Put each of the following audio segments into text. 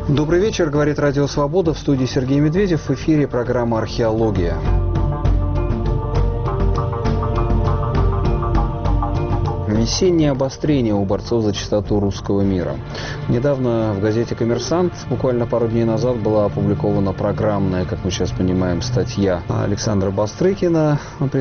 Добрый вечер, говорит Радио Свобода, в студии Сергей Медведев, в эфире программа «Археология». Весеннее обострение у борцов за чистоту русского мира. Недавно в газете «Коммерсант», буквально пару дней назад, была опубликована программная, как мы сейчас понимаем, статья Александра Бастрыкина,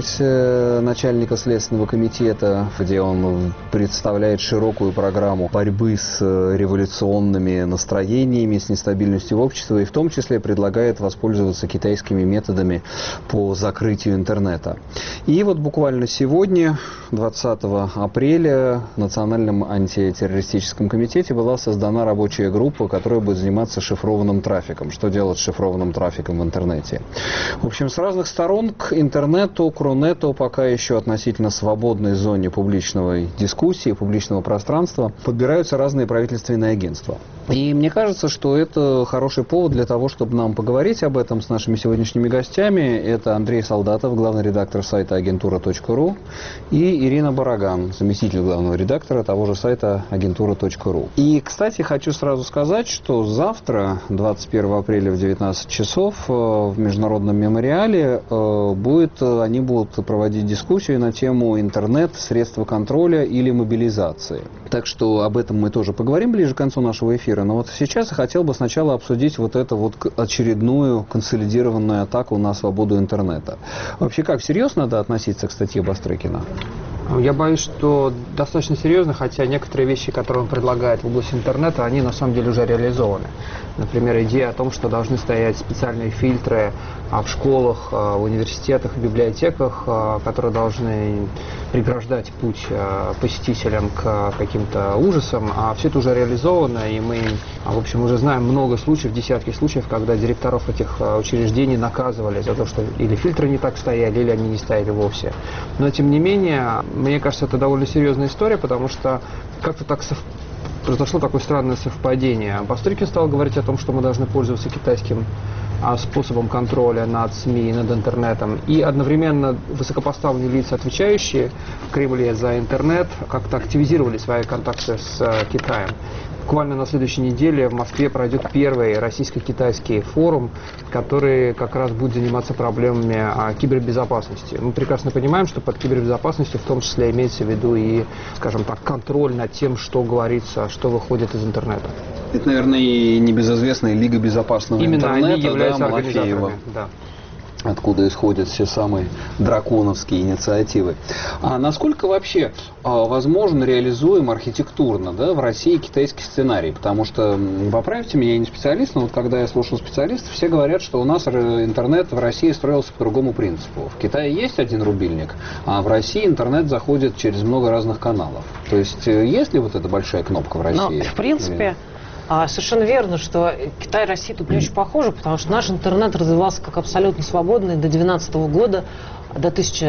начальника Следственного комитета, где он представляет широкую программу борьбы с революционными настроениями, с нестабильностью общества, и в том числе предлагает воспользоваться китайскими методами по закрытию интернета. И вот буквально сегодня, 20 апреля, в Национальном антитеррористическом комитете была создана рабочая группа, которая будет заниматься шифрованным трафиком. Что делать с шифрованным трафиком в интернете? В общем, с разных сторон к интернету, к Рунету, пока еще относительно свободной зоне публичной дискуссии, публичного пространства, подбираются разные правительственные агентства. И мне кажется, что это хороший повод для того, чтобы нам поговорить об этом с нашими сегодняшними гостями. Это Андрей Солдатов, главный редактор сайта агентура.ру, и Ирина Бараган, заместитель главного редактора того же сайта агентура.ру. И, кстати, хочу сразу сказать, что завтра, 21 апреля в 19 часов, в Международном мемориале они будут проводить дискуссию на тему интернет, средства контроля или мобилизации. Так что об этом мы тоже поговорим ближе к концу нашего эфира. Но вот сейчас я хотел бы сначала обсудить вот эту вот очередную консолидированную атаку на свободу интернета. Вообще, как серьезно надо относиться к статье Бастрыкина? Я боюсь, что достаточно серьезно, хотя некоторые вещи, которые он предлагает в области интернета, они на самом деле уже реализованы. Например, идея о том, что должны стоять специальные фильтры в школах, в университетах, в библиотеках, которые должны преграждать путь посетителям к каким-то ужасам. А все это уже реализовано, и мы, в общем, уже знаем много случаев, десятки случаев, когда директоров этих учреждений наказывали за то, что или фильтры не так стояли, или они не стояли вовсе. Но, тем не менее, мне кажется, это довольно серьезная история, потому что как-то так произошло такое странное совпадение. Бастрыкин стал говорить о том, что мы должны пользоваться китайским способом контроля над СМИ и над интернетом. И одновременно высокопоставленные лица, отвечающие в Кремле за интернет, как-то активизировали свои контакты с Китаем. Буквально на следующей неделе в Москве пройдет первый российско-китайский форум, который как раз будет заниматься проблемами кибербезопасности. Мы прекрасно понимаем, что под кибербезопасностью в том числе имеется в виду и, скажем так, контроль над тем, что говорится, что выходит из интернета. Это, наверное, и небезызвестная Лига безопасного интернета. Именно они являются организаторами. Да. Откуда исходят все самые драконовские инициативы. А насколько вообще возможно, реализуем архитектурно, да, в России китайский сценарий? Потому что, поправьте меня, я не специалист, но вот когда я слушал специалистов, все говорят, что у нас интернет в России строился по другому принципу. В Китае есть один рубильник, а в России интернет заходит через много разных каналов. То есть есть ли вот эта большая кнопка в России? Ну, в принципе... Совершенно верно, что Китай и Россия тут не очень похожи, потому что наш интернет развивался как абсолютно свободный до 2012 года. До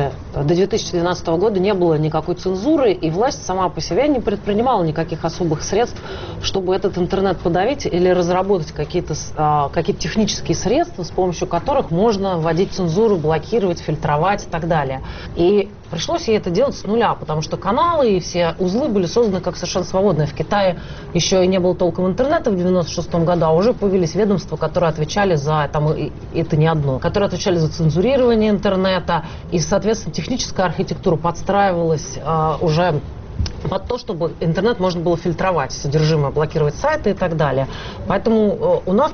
2012 года не было никакой цензуры, и власть сама по себе не предпринимала никаких особых средств, чтобы этот интернет подавить или разработать какие-то технические средства, с помощью которых можно вводить цензуру, блокировать, фильтровать и так далее. И пришлось ей это делать с нуля, потому что каналы и все узлы были созданы как совершенно свободные. В Китае еще и не было толком интернета в 1996 году, а уже появились ведомства, которые отвечали за, это не одно, которые отвечали за цензурирование интернета, и, соответственно, техническая архитектура подстраивалась уже под то, чтобы интернет можно было фильтровать, содержимое, блокировать сайты и так далее. Поэтому у нас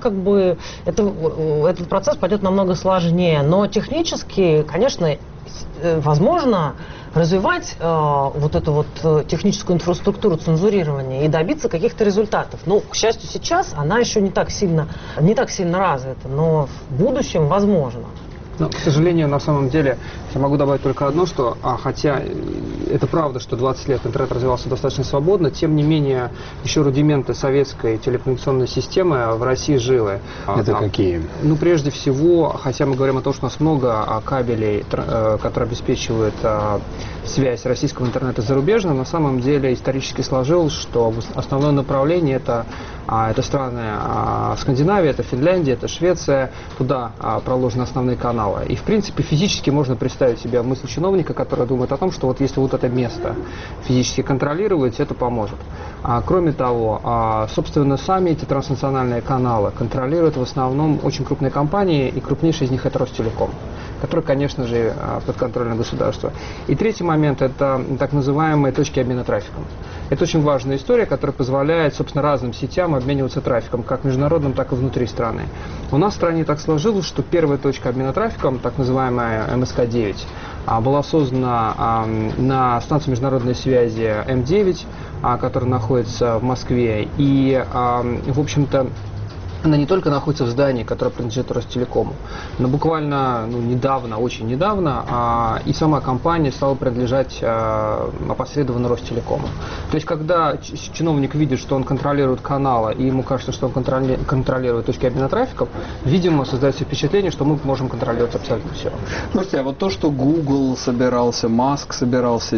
этот процесс пойдет намного сложнее. Но технически, конечно, возможно развивать вот эту вот техническую инфраструктуру цензурирования и добиться каких-то результатов. Но, к счастью, сейчас она еще не так сильно развита, но в будущем возможно. Но, к сожалению, на самом деле, я могу добавить только одно, что, хотя это правда, что 20 лет интернет развивался достаточно свободно, тем не менее, еще рудименты советской телекоммуникационной системы в России живы. Это какие? Ну, прежде всего, хотя мы говорим о том, что у нас много кабелей, которые обеспечивают связь российского интернета с зарубежным, на самом деле исторически сложилось, что основное направление — это Это страны Скандинавии, это Финляндия, это Швеция. Туда проложены основные каналы. И, в принципе, физически можно представить себе мысль чиновника, который думает о том, что вот если вот это место физически контролировать, это поможет. Кроме того, собственно, сами эти транснациональные каналы контролируют в основном очень крупные компании, и крупнейшая из них это Ростелеком, который, конечно же, подконтрольно государству. И третий момент – это так называемые точки обмена трафиком. Это очень важная история, которая позволяет, собственно, разным сетям обмениваться трафиком, как международным, так и внутри страны. У нас в стране так сложилось, что первая точка обмена трафиком, так называемая МСК-9, была создана на станции международной связи М9, которая находится в Москве. И, в общем-то, она не только находится в здании, которое принадлежит Ростелекому, но буквально недавно, очень недавно, и сама компания стала принадлежать опосредованно Ростелекому. То есть, когда чиновник видит, что он контролирует каналы, и ему кажется, что он контролирует точки обмена трафиком, видимо, создается впечатление, что мы можем контролировать абсолютно все. Слушайте, а вот то, что Google собирался, Маск собирался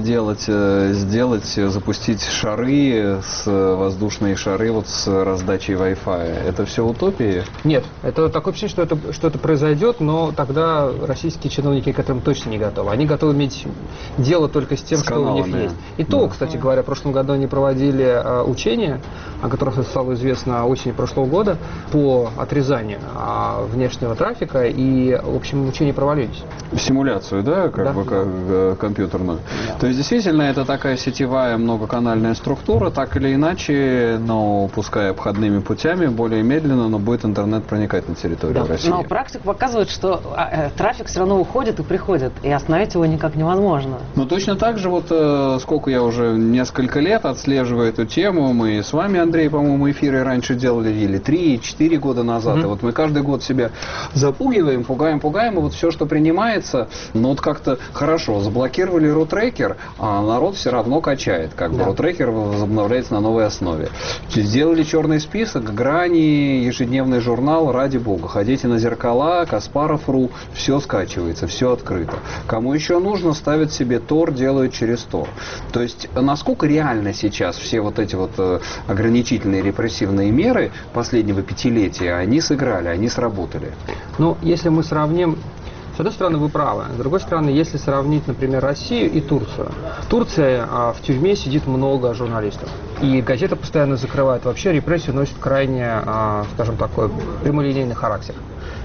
запустить шары, воздушные шары вот с раздачей Wi-Fi, это все утопии? Нет, это такое впечатление, что это произойдет, но тогда российские чиновники к этому точно не готовы. Они готовы иметь дело только с тем, что у них есть. И то, кстати говоря, в прошлом году они проводили учения, о которых стало известно осенью прошлого года, по отрезанию внешнего трафика, и, в общем, учения провалились. Симуляцию, да, как компьютерную? Да. То есть, действительно, это такая сетевая многоканальная структура, так или иначе, но пускай обходными путями, более медленно, но будет интернет проникать на территорию России. Но практика показывает, что трафик все равно уходит и приходит, и остановить его никак невозможно. Ну, точно так же, вот сколько я уже несколько лет отслеживаю эту тему, мы с вами, Андрей, по-моему, эфиры раньше делали, или 3-4 года назад, и вот мы каждый год себя запугиваем, пугаем, и вот все, что принимается, ну, вот как-то хорошо, заблокировали рутрекер, а народ все равно качает, как бы рутрекер возобновляется на новой основе. Сделали черный список, грани, ежедневный журнал, ради бога. Ходите на зеркала, Каспаров.ру, все скачивается, все открыто. Кому еще нужно, ставят себе Tor, делают через Tor. То есть, насколько реально сейчас все вот эти вот ограничительные репрессивные меры последнего пятилетия, они сыграли, они сработали? Ну, если мы сравним, с одной стороны, вы правы. С другой стороны, если сравнить, например, Россию и Турцию. В Турции в тюрьме сидит много журналистов. И газета постоянно закрывает. Вообще репрессии носят крайне, скажем, такой прямолинейный характер.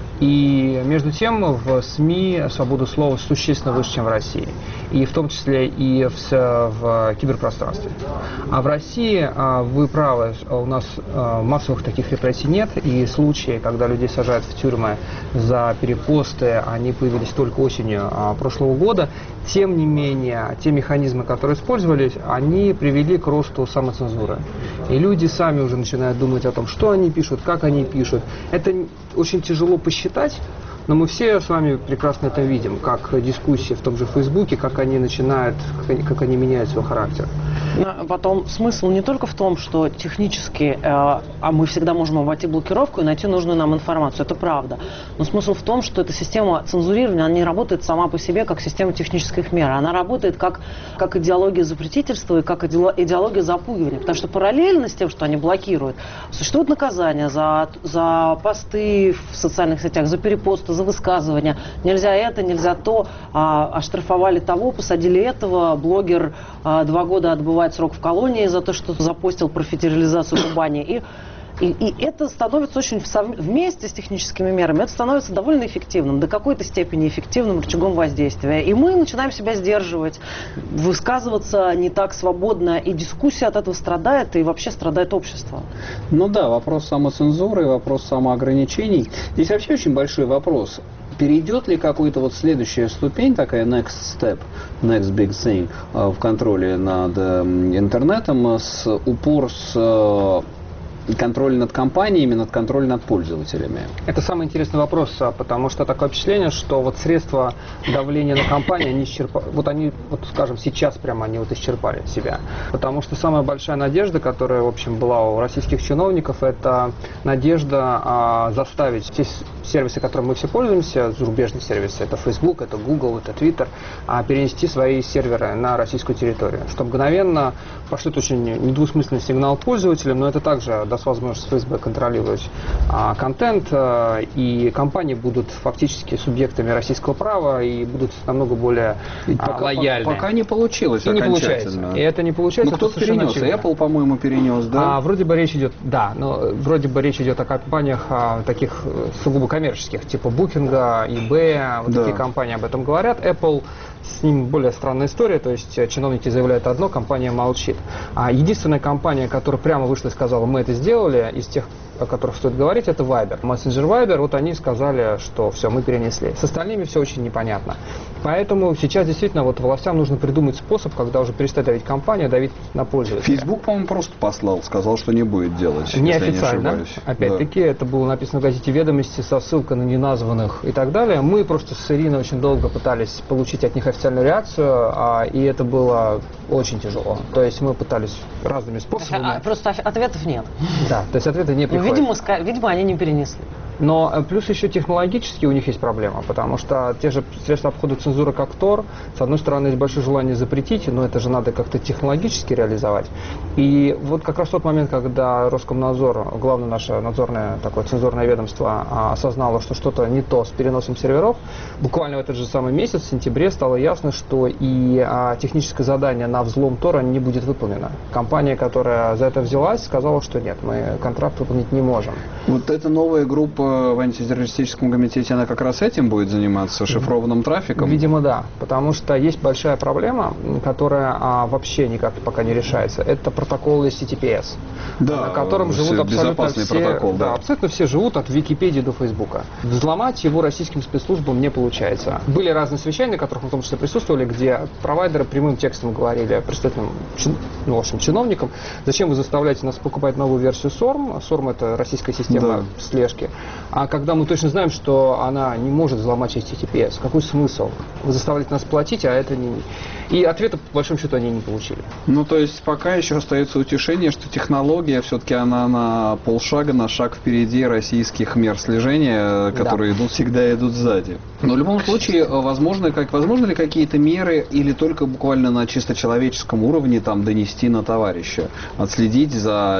И между тем в СМИ свобода слова существенно выше, чем в России. И в том числе и в киберпространстве. А в России, вы правы, у нас массовых таких репрессий нет. И случаи, когда людей сажают в тюрьмы за перепосты, они появились только осенью прошлого года. Тем не менее, те механизмы, которые использовались, они привели к росту самоцензуры. И люди сами уже начинают думать о том, что они пишут, как они пишут. Это очень тяжело посчитать, но мы все с вами прекрасно это видим, как дискуссии в том же Фейсбуке, как они начинают, как они меняют свой характер. Потом смысл не только в том, что технически мы всегда можем обойти блокировку и найти нужную нам информацию, это правда. Но смысл в том, что эта система цензурирования, она не работает сама по себе как система технических мер. Она работает как идеология запретительства и как идеология запугивания. Потому что параллельно с тем, что они блокируют, существуют наказания за посты в социальных сетях, за перепосты, за высказывания. Нельзя это, нельзя то. Оштрафовали того, посадили этого. Блогер 2 года отбывает срок в колонии за то, что запостил про федерализацию Кубани. И это становится очень вместе с техническими мерами, это становится довольно эффективным, до какой-то степени эффективным рычагом воздействия. И мы начинаем себя сдерживать, высказываться не так свободно, и дискуссия от этого страдает, и вообще страдает общество. Ну да, вопрос самоцензуры, вопрос самоограничений. Здесь вообще очень большой вопрос. Перейдет ли какой-то вот следующая ступень, такая next step, next big thing в контроле над интернетом, с упор с контроль над компаниями, над контролем над пользователями? Это самый интересный вопрос, потому что такое впечатление, что вот средства давления на компании, они скажем, сейчас прямо они исчерпали себя. Потому что самая большая надежда, которая, в общем, была у российских чиновников, это надежда заставить сервисы, которыми мы все пользуемся, зарубежные сервисы, это Facebook, это Google, это Twitter, перенести свои серверы на российскую территорию, что мгновенно пошлет очень недвусмысленный сигнал пользователям, но это также даст возможность ФСБ контролировать контент, и компании будут фактически субъектами российского права и будут намного более лояльны. Пока не получилось и окончательно. Не получается. И это не получается. Ну, кто-то перенес. Apple, по-моему, перенес, да? Вроде бы речь идет, вроде бы речь идет о компаниях таких сугубо коммерческих, типа Booking, eBay, вот такие компании об этом говорят. Apple, с ним более странная история, то есть чиновники заявляют одно, компания молчит. Единственная компания, которая прямо вышла и сказала, мы это сделали, из тех, о которых стоит говорить, это Viber. Мессенджер Viber, вот они сказали, что все, мы перенесли. С остальными все очень непонятно. Поэтому сейчас действительно вот властям нужно придумать способ, когда уже перестать давить компанию, давить на пользователя. Facebook, по-моему, просто послал, сказал, что не будет делать, неофициально. Опять-таки, это было написано в газете «Ведомости» со ссылкой на неназванных и так далее. Мы просто с Ириной очень долго пытались получить от них официальную реакцию, и это было очень тяжело. То есть мы пытались разными способами. Просто ответов нет. Да, то есть ответы не приходят. Видимо, они не перенесли. Но плюс еще технологически у них есть проблема, потому что те же средства обхода цензуры, как Tor, с одной стороны, есть большое желание запретить, но это же надо как-то технологически реализовать. И вот как раз тот момент, когда Роскомнадзор, главное наше надзорное такое цензурное ведомство, осознало, что что-то не то с переносом серверов, буквально в этот же самый месяц, в сентябре, стало ясно, что и техническое задание на взлом Тора не будет выполнено. Компания, которая за это взялась, сказала, что нет, мы контракт выполнить не можем. Вот эта новая группа в антитеррористическом комитете, она как раз этим будет заниматься, шифрованным трафиком? Видимо, да. Потому что есть большая проблема, которая вообще никак пока не решается. Это протоколы HTTPS, на котором живут абсолютно все. Протокол, да. Абсолютно все живут от Википедии до Фейсбука. Взломать его российским спецслужбам не получается. Были разные совещания, на которых мы в том числе присутствовали, где провайдеры прямым текстом говорили представителям, в общем, чиновникам, зачем вы заставляете нас покупать новую версию SORM. SORM — это российская система слежки. А когда мы точно знаем, что она не может взломать HTTPS, какой смысл? Вы заставляете нас платить, а это не... И ответа, по большому счету, они не получили. Ну, то есть, пока еще остается утешение, что технология все-таки она на полшага, на шаг впереди российских мер слежения, которые всегда идут сзади. Но в любом случае, возможно ли какие-то меры или только буквально на чисто человеческом уровне там донести на товарища, отследить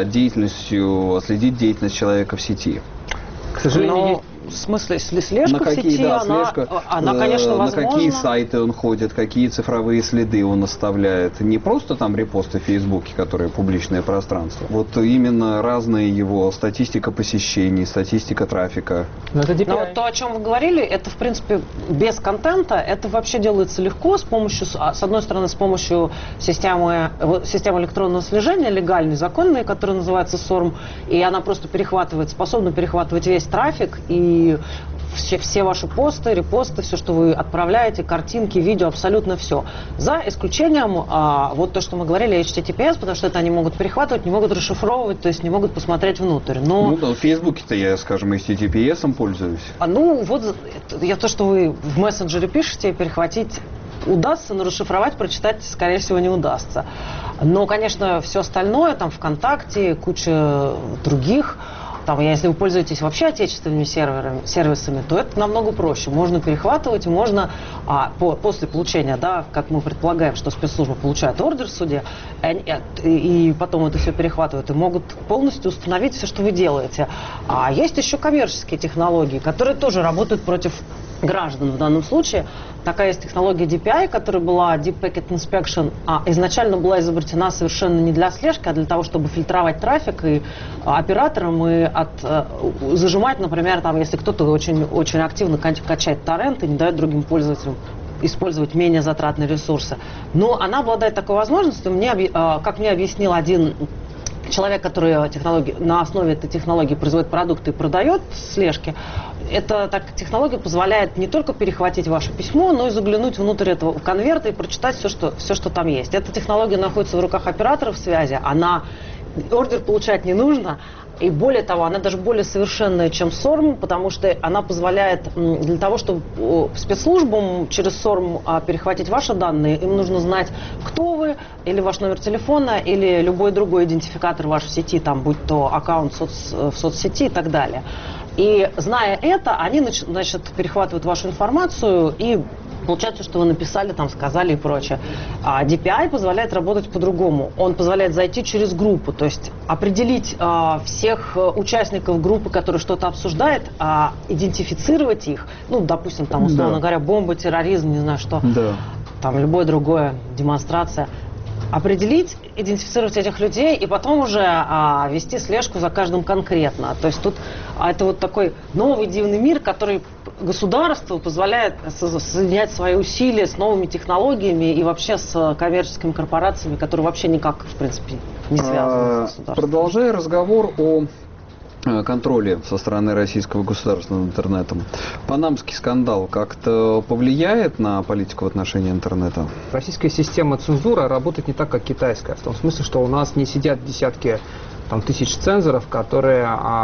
деятельность человека в сети? К сожалению, в смысле, слежка в сети, она, конечно, возможна. На какие сайты он ходит, какие цифровые следы он оставляет. Не просто там репосты в Фейсбуке, которые публичное пространство. Вот именно разная его статистика посещений, статистика трафика. Но вот то, о чем вы говорили, это, в принципе, без контента, это вообще делается легко, с одной стороны, с помощью системы электронного слежения, легальной, законной, которая называется SORM, и она просто способна перехватывать весь трафик, и все ваши посты, репосты, все, что вы отправляете, картинки, видео, абсолютно все. За исключением, вот то, что мы говорили, HTTPS, потому что это они могут перехватывать, не могут расшифровывать, то есть не могут посмотреть внутрь. Но... Ну да, в Фейсбуке-то я, скажем, HTTPS-ом пользуюсь. То, что вы в мессенджере пишете, перехватить удастся, но расшифровать, прочитать, скорее всего, не удастся. Но, конечно, все остальное, там, ВКонтакте, куча других... Если вы пользуетесь вообще отечественными сервисами, то это намного проще. Можно перехватывать, можно после получения, как мы предполагаем, что спецслужба получает ордер в суде, и потом это все перехватывают, и могут полностью установить все, что вы делаете. А есть еще коммерческие технологии, которые тоже работают против граждан в данном случае. Такая есть технология DPI, которая была Deep Packet Inspection, изначально была изобретена совершенно не для слежки, а для того, чтобы фильтровать трафик и операторам и зажимать, например, если кто-то очень, очень активно качает торренты, не дает другим пользователям использовать менее затратные ресурсы. Но она обладает такой возможностью, как мне объяснил один человек, который на основе этой технологии производит продукты и продает слежки, эта технология позволяет не только перехватить ваше письмо, но и заглянуть внутрь этого конверта и прочитать все, что там есть. Эта технология находится в руках операторов связи, ордер получать не нужно, и более того, она даже более совершенная, чем SORM, потому что она позволяет для того, чтобы спецслужбам через SORM перехватить ваши данные, им нужно знать, кто вы, или ваш номер телефона, или любой другой идентификатор вашей сети, будь то аккаунт в соцсети и так далее. И зная это, они, значит, перехватывают вашу информацию и получается, что вы написали, там, сказали и прочее. А DPI позволяет работать по-другому. Он позволяет зайти через группу, то есть определить всех участников группы, которые что-то обсуждают, идентифицировать их, ну, допустим, там, условно говоря, бомба, терроризм, не знаю что, там, любое другое, демонстрация. Определить, идентифицировать этих людей и потом уже вести слежку за каждым конкретно. То есть тут это вот такой новый дивный мир, который государству позволяет соединять свои усилия с новыми технологиями и вообще с коммерческими корпорациями, которые вообще никак, в принципе, не связаны с государством. Продолжая разговор о контроле со стороны российского государства над интернетом, панамский скандал как-то повлияет на политику в отношении интернета? Российская система цензуры работает не так, как китайская, в том смысле, что у нас не сидят десятки тысяч цензоров, которые,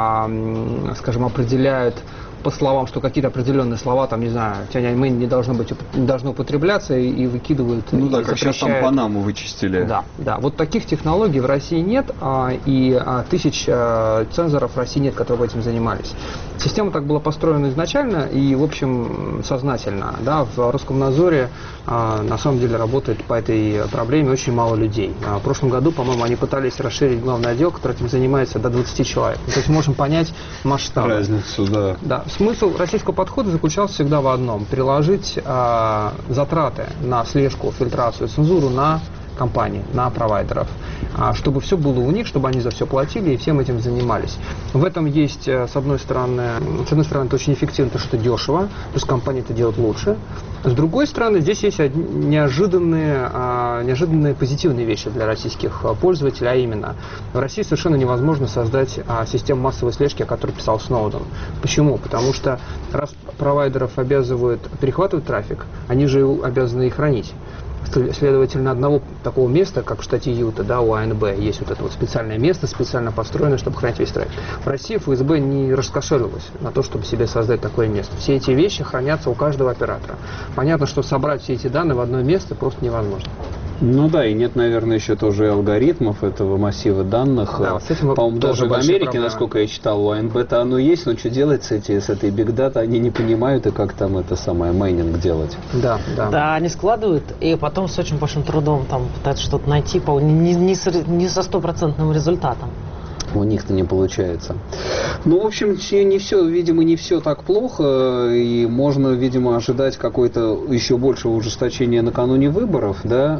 скажем, определяют по словам, что какие-то определенные слова, там, не знаю, тяньаньмэнь не должно употребляться и выкидывают. Ну да, как сейчас там Панаму вычистили. Да. Вот таких технологий в России нет, и тысяч цензоров в России нет, которые этим занимались. Система так была построена изначально и, в общем, сознательно. Да, в Роскомнадзоре на самом деле работает по этой проблеме очень мало людей. В прошлом году, по-моему, они пытались расширить главный отдел, который этим занимается, до 20 человек. То есть можем понять масштаб. Разницу, да. Смысл российского подхода заключался всегда в одном: переложить затраты на слежку, фильтрацию, цензуру на компании, на провайдеров, чтобы все было у них, чтобы они за все платили и всем этим занимались. В этом есть, с одной стороны, это очень эффективно, потому что это дешево, то есть компания это делает лучше. С другой стороны, здесь есть неожиданные позитивные вещи для российских пользователей, а именно, в России совершенно невозможно создать систему массовой слежки, о которой писал Сноуден. Почему? Потому что раз провайдеров обязывают перехватывать трафик, они же обязаны и хранить. Следовательно, одного такого места, как в штате Юта, да, у АНБ, есть вот это вот специальное место, специально построенное, чтобы хранить весь трафик. В России ФСБ не раскошелилось на то, чтобы себе создать такое место. Все эти вещи хранятся у каждого оператора. Понятно, что собрать все эти данные в одно место просто невозможно. Ну да, и нет, наверное, еще тоже алгоритмов этого массива данных. Да, с этим, по-моему, даже в Америке, проблемы. Насколько я читал, у АНБ-то оно есть, но что делать с этой бигдата, они не понимают, и как там это самое майнинг делать. Да, они складывают, и потом с очень большим трудом там пытаются что-то найти, не со стопроцентным результатом. У них-то не получается. Ну, в общем, не все, видимо, не все так плохо, и можно, видимо, ожидать какое-то еще большего ужесточения накануне выборов, да,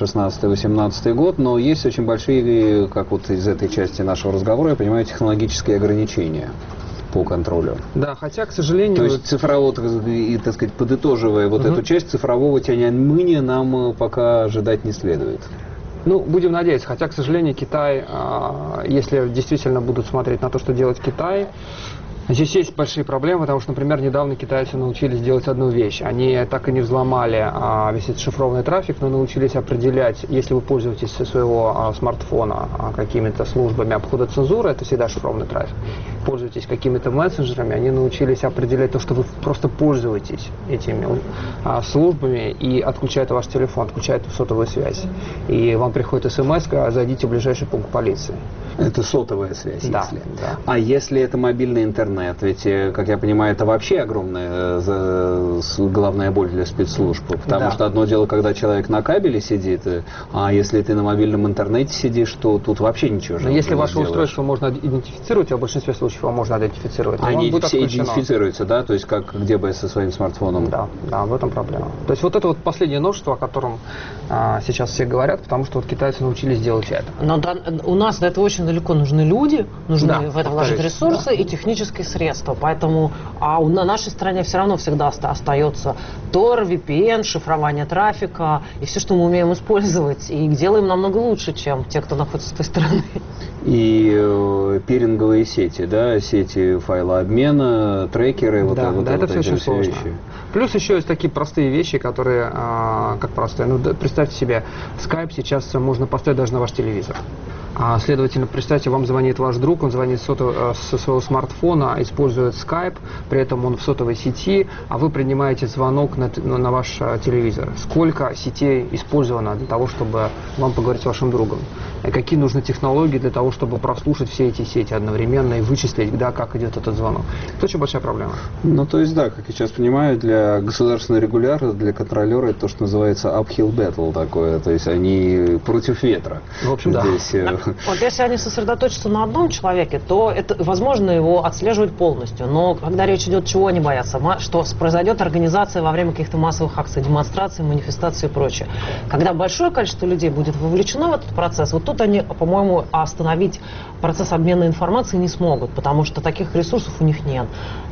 16-18 год, но есть очень большие, как вот из этой части нашего разговора, я понимаю, технологические ограничения по контролю. Да, хотя, к сожалению... То есть цифрового, и, так сказать, подытоживая вот эту часть, цифрового тяньаньмэня нам пока ожидать не следует. Ну, будем надеяться, хотя, к сожалению, Китай, если действительно будут смотреть на то, что делает Китай, здесь есть большие проблемы, потому что, например, недавно китайцы научились делать одну вещь. Они так и не взломали весь этот шифрованный трафик, но научились определять, если вы пользуетесь со своего смартфона какими-то службами обхода цензуры, это всегда шифрованный трафик. Пользуетесь какими-то мессенджерами, они научились определять то, что вы просто пользуетесь этими службами, и отключают ваш телефон, отключают сотовую связь. И вам приходит смс: зайдите в ближайший пункт полиции. Это сотовая связь, да, если. Да. А если это мобильный интернет? Ведь, как я понимаю, это вообще огромная головная боль для спецслужб. Потому что одно дело, когда человек на кабеле сидит, а если ты на мобильном интернете сидишь, то тут вообще ничего же. Но если ваше устройство можно идентифицировать, а в большинстве случаев его можно идентифицировать, они все идентифицируются, да? То есть как где бы со своим смартфоном. Да, в этом проблема. То есть вот это вот последнее новшество, о котором сейчас все говорят, потому что вот китайцы научились делать это. Но у нас до этого очень далеко нужны люди, нужны в это вложить ресурсы и технические средства. Поэтому на нашей стране все равно всегда остается Tor, VPN, шифрование трафика и все, что мы умеем использовать. И делаем намного лучше, чем те, кто находится с той стороны. И пиринговые сети, да, сети файлообмена, трекеры, это все очень сложно. Вещи. Плюс еще есть такие простые вещи, которые, как простые, представьте себе, Skype сейчас можно поставить даже на ваш телевизор. Следовательно, представьте, вам звонит ваш друг, он звонит со своего смартфона, использует Skype, при этом он в сотовой сети, а вы принимаете звонок на ваш телевизор. Сколько сетей использовано для того, чтобы вам поговорить с вашим другом? И какие нужны технологии для того, чтобы прослушать все эти сети одновременно и вычислить, да, как идет этот звонок? Это очень большая проблема. Ну, то есть, да, как я сейчас понимаю, для государственного регулятора, для контролера это то, что называется uphill battle такое, то есть они против ветра. В общем, здесь, да. Вот если они сосредоточатся на одном человеке, то это возможно его отслеживать полностью. Но когда речь идет, чего они боятся, что произойдет организация во время каких-то массовых акций, демонстраций, манифестаций и прочее. Когда большое количество людей будет вовлечено в этот процесс, вот тут они, по-моему, остановить процесс обмена информацией не смогут, потому что таких ресурсов у них нет.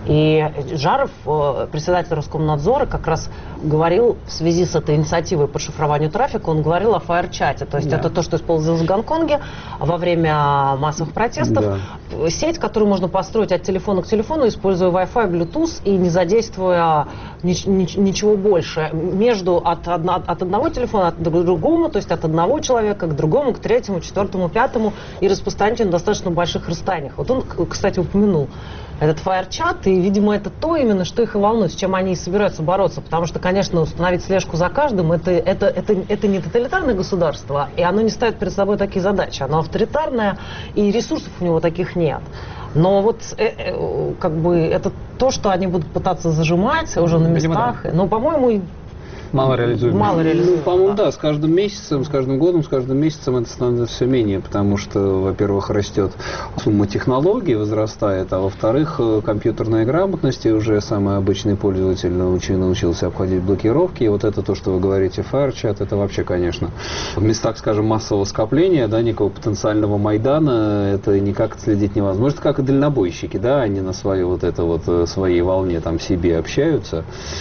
И Жаров, председатель Роскомнадзора, как раз говорил в связи с этой инициативой по шифрованию трафика, он говорил о фаер-чате. То есть это то, что использовалось в Гонконге во время массовых протестов. Да. Сеть, которую можно построить от телефона к телефону, используя Wi-Fi, Bluetooth и не задействуя ничего больше. От одного телефона к другому, то есть от одного человека к другому, к третьему, четвертому, пятому, и распространить на достаточно больших расстояниях. Вот он, кстати, упомянул этот фаер-чат, и, видимо, это то именно, что их и волнует, с чем они и собираются бороться. Потому что, конечно, установить слежку за каждым, это не тоталитарное государство, и оно не ставит перед собой такие задачи. Оно авторитарное, и ресурсов у него таких нет. Но вот как бы это то, что они будут пытаться зажимать уже на местах. Да. Но, по-моему, мало реализуемо. Ну, по-моему, да, с каждым месяцем, с каждым годом, с каждым месяцем это становится все менее, потому что, во-первых, растет сумма технологий, возрастает, а во-вторых, компьютерная грамотность, и уже самый обычный пользователь научился обходить блокировки, и вот это то, что вы говорите, фаер-чат, это вообще, конечно, в местах, скажем, массового скопления, да, некого потенциального Майдана, это никак отследить невозможно. Может, как и дальнобойщики, да, они на своей своей волне там себе общаются,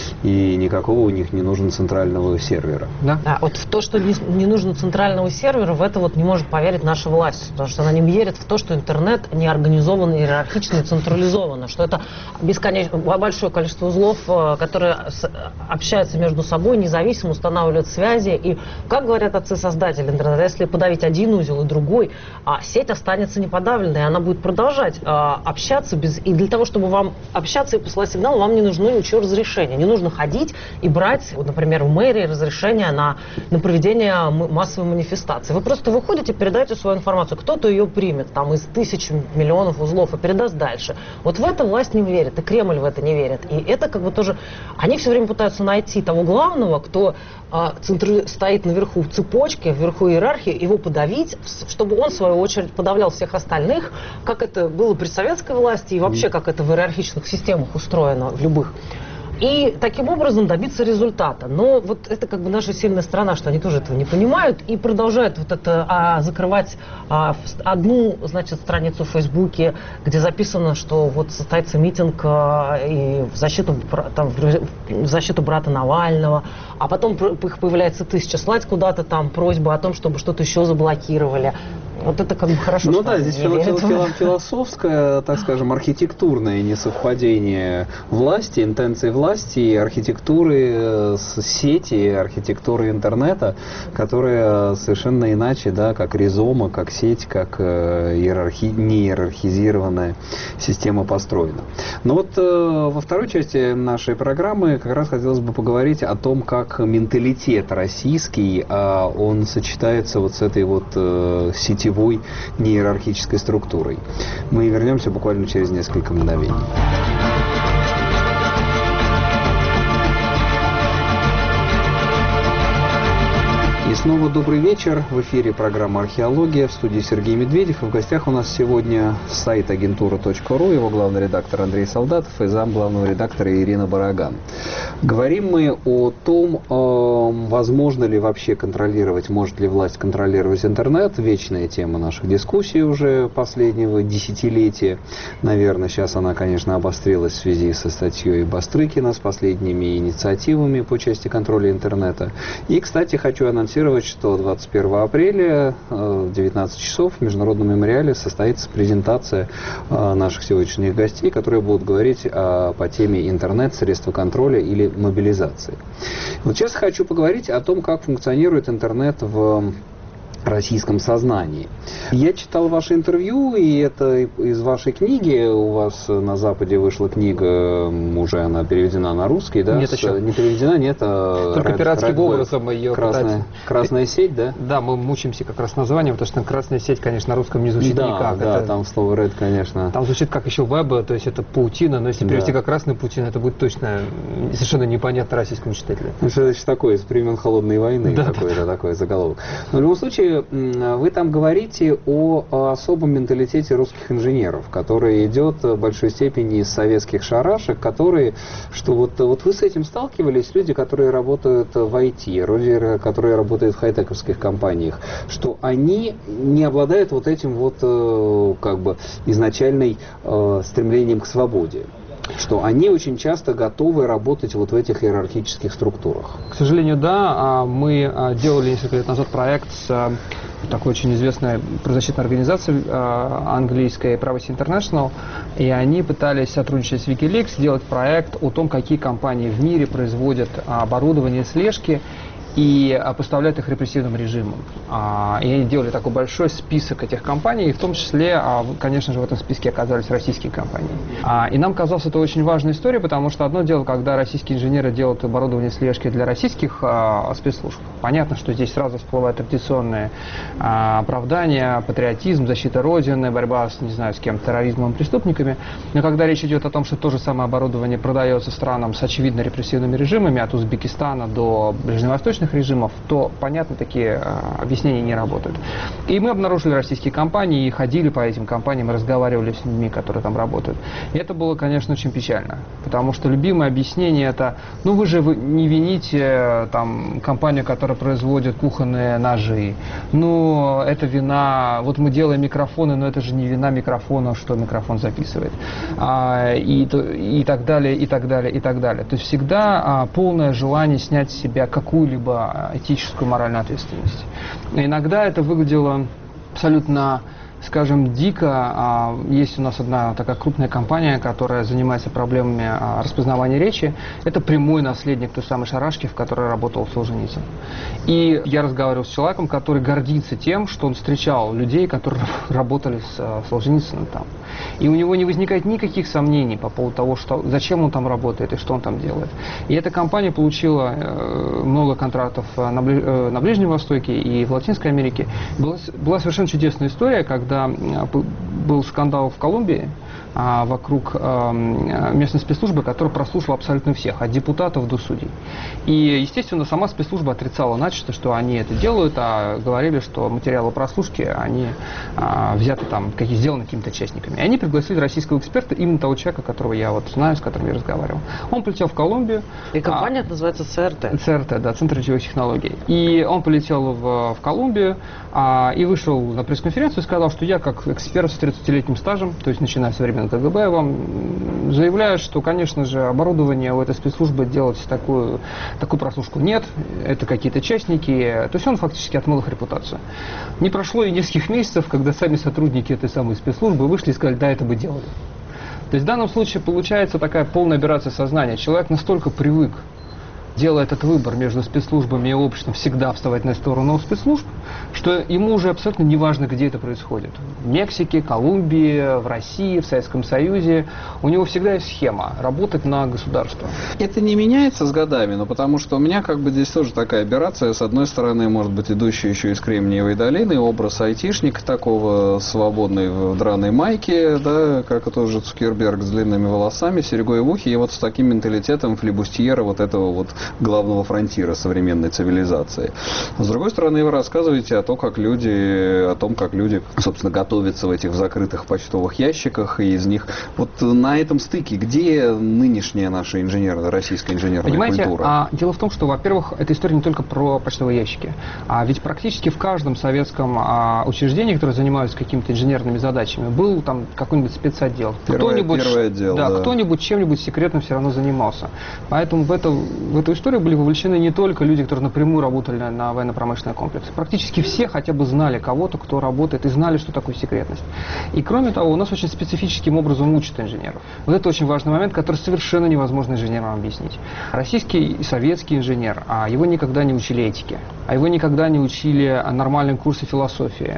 и никакого у них не нужен центрального сервера. Да? Да, вот в то, что не нужно центрального сервера, в это вот не может поверить наша власть, потому что она не верит в то, что интернет не организован иерархично и централизовано, что это бесконечно большое количество узлов, которые общаются между собой, независимо устанавливают связи, и, как говорят отцы-создатели интернета, если подавить один узел и другой, сеть останется неподавленной, и она будет продолжать общаться, и для того, чтобы вам общаться и посылать сигнал, вам не нужно ничего разрешения, не нужно ходить и брать, вот, например, в мэрии разрешение на проведение массовой манифестации. Вы просто выходите, передаете свою информацию. Кто-то ее примет там из тысяч, миллионов узлов и передаст дальше. Вот в это власть не верит, и Кремль в это не верит. И это как бы тоже... Они все время пытаются найти того главного, кто стоит наверху в цепочке, вверху иерархии, его подавить, чтобы он, в свою очередь, подавлял всех остальных, как это было при советской власти и вообще как это в иерархичных системах устроено в любых. И таким образом добиться результата. Но вот это как бы наша сильная сторона, что они тоже этого не понимают и продолжают вот это закрывать одну, значит, страницу в Фейсбуке, где записано, что вот состоится митинг и в защиту брата Навального, а потом их появляется 1000 слать куда-то там просьба о том, чтобы что-то еще заблокировали. Вот это как бы хорошо. Ну да, здесь философское, так скажем, архитектурное несовпадение власти, интенции власти и архитектуры сети, архитектуры интернета, которая совершенно иначе, да, как ризома, как сеть, как неиерархизированная система построена. Но вот во второй части нашей программы как раз хотелось бы поговорить о том, как менталитет российский, он сочетается вот с этой вот сетевой неиерархической структурой. Мы вернемся буквально через несколько мгновений. И снова добрый вечер. В эфире программа «Археология», в студии Сергей Медведев. И в гостях у нас сегодня сайт агентура.ру, его главный редактор Андрей Солдатов и зам главного редактора Ирина Бараган. Говорим мы о том, возможно ли вообще контролировать, может ли власть контролировать интернет. Вечная тема наших дискуссий уже последнего десятилетия. Наверное, сейчас она, конечно, обострилась в связи со статьей Бастрыкина, с последними инициативами по части контроля интернета. И, кстати, хочу анонсировать, что 21 апреля в 19 часов в Международном мемориале состоится презентация наших сегодняшних гостей, которые будут говорить по теме интернет, средства контроля или мобилизации. Вот сейчас хочу поговорить о том, как функционирует интернет в российском сознании. Я читал ваше интервью, и это из вашей книги. У вас на Западе вышла книга, уже она переведена на русский, да? Нет, еще. Не переведена, нет. Только пиратским образом ее Красная сеть, да? Да, мы мучаемся как раз названием, потому что красная сеть, конечно, на русском не звучит никак. Да, там слово red, конечно. Там звучит как еще веб, то есть это паутина, но если перевести как красная паутина, это будет точно совершенно непонятно российскому читателю. Что это такое, из времен Холодной войны, такой заголовок. Но в любом случае, вы там говорите о особом менталитете русских инженеров, который идет в большой степени из советских шарашек, которые, что вот вы с этим сталкивались, люди, которые работают в IT, люди, которые работают в хай-тековских компаниях, что они не обладают вот этим вот как бы изначальным стремлением к свободе, что они очень часто готовы работать вот в этих иерархических структурах. К сожалению, да. Мы делали несколько лет назад проект с такой очень известной правозащитной организацией английской Privacy International, и они пытались сотрудничать с WikiLeaks, сделать проект о том, какие компании в мире производят оборудование слежки и поставляют их репрессивным режимом. И они делали такой большой список этих компаний, и в том числе, конечно же, в этом списке оказались российские компании. И нам казалось, это очень важная история, потому что одно дело, когда российские инженеры делают оборудование слежки для российских спецслужб. Понятно, что здесь сразу всплывают традиционные оправдания, патриотизм, защита Родины, борьба с, не знаю, с кем, терроризмом, преступниками. Но когда речь идет о том, что то же самое оборудование продается странам с очевидно репрессивными режимами, от Узбекистана до ближневосточных режимов, то, понятно, такие объяснения не работают. И мы обнаружили российские компании и ходили по этим компаниям, разговаривали с людьми, которые там работают. И это было, конечно, очень печально, потому что любимое объяснение это, вы же не вините там компанию, которая производит кухонные ножи, это вина, вот мы делаем микрофоны, но это же не вина микрофона, что микрофон записывает. И так далее, и так далее, и так далее. То есть всегда полное желание снять с себя какую-либо этическую, моральную ответственность. Иногда это выглядело абсолютно, скажем, дико. Есть у нас одна такая крупная компания, которая занимается проблемами распознавания речи. Это прямой наследник той самой шарашки, в которой работал Солженицын. И я разговаривал с человеком, который гордится тем, что он встречал людей, которые работали с Солженицыным там. И у него не возникает никаких сомнений по поводу того, зачем он там работает и что он там делает. И эта компания получила много контрактов на Ближнем Востоке и в Латинской Америке. Была совершенно чудесная история, когда был скандал в Колумбии вокруг местной спецслужбы, которая прослушала абсолютно всех, от депутатов до судей. И, естественно, сама спецслужба отрицала начисто, что они это делают, а говорили, что материалы прослушки, они взяты там, сделаны какими-то частниками. И они пригласили российского эксперта, именно того человека, которого я знаю, с которым я разговаривал. Он полетел в Колумбию. И компания называется ЦРТ. ЦРТ, да, Центр речевых технологий. И он полетел в Колумбию и вышел на пресс-конференцию и сказал, что я, как эксперт с 30-летним стажем, то есть начиная со времен КГБ, вам заявляю, что, конечно же, оборудование у этой спецслужбы делать такую прослушку нет, это какие-то частники, то есть он фактически отмыл их репутацию. Не прошло и нескольких месяцев, когда сами сотрудники этой самой спецслужбы вышли и сказали, да, это бы делали. То есть в данном случае получается такая полная операция сознания. Человек настолько привык, делая этот выбор между спецслужбами и обществом, всегда вставать на сторону спецслужб, что ему уже абсолютно не важно, где это происходит. В Мексике, Колумбии, в России, в Советском Союзе. У него всегда есть схема работать на государство. Это не меняется с годами, но потому что у меня здесь тоже такая операция. С одной стороны, может быть, идущая еще из Кремниевой долины, образ айтишника такого, свободный в драной майке, да, как тоже Цукерберг с длинными волосами, серьгой в ухе, и вот с таким менталитетом флибустьера этого главного фронтира современной цивилизации. С другой стороны, вы рассказываете о том, как люди, собственно, готовятся в этих закрытых почтовых ящиках, и из них на этом стыке, где нынешняя наша российская инженерная культура? Дело в том, что, во-первых, эта история не только про почтовые ящики, ведь практически в каждом советском учреждении, которое занималось какими-то инженерными задачами, был там какой-нибудь спецотдел. Первый отдел, кто-нибудь чем-нибудь секретным все равно занимался. Поэтому в эту историю были вовлечены не только люди, которые напрямую работали на военно-промышленный комплекс. Практически все хотя бы знали кого-то, кто работает, и знали, что такое секретность. И кроме того, у нас очень специфическим образом учат инженеров. Вот это очень важный момент, который совершенно невозможно инженерам объяснить. Российский и советский инженер, его никогда не учили этике, его никогда не учили нормальным курсе философии.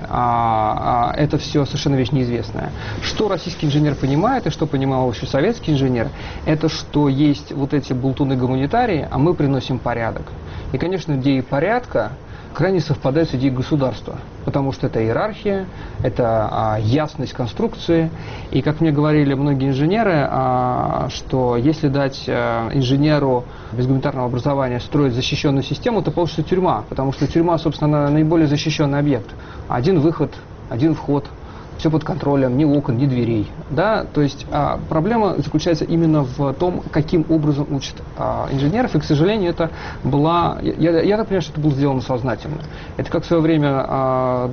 Это все совершенно вещь неизвестная. Что российский инженер понимает и что понимал еще советский инженер, это что есть вот эти болтуны-гуманитарии, а мы приносим порядок. И, конечно, идеи порядка крайне совпадают с идеей государства, потому что это иерархия, это ясность конструкции. И, как мне говорили многие инженеры, что если дать инженеру без гуманитарного образования строить защищенную систему, то получится тюрьма, потому что тюрьма, собственно, наиболее защищенный объект. Один выход, один вход. Все под контролем, ни окон, ни дверей. Да? То есть проблема заключается именно в том, каким образом учат инженеров. И, к сожалению, это была... Я так понимаю, что это было сделано сознательно. Это как в свое время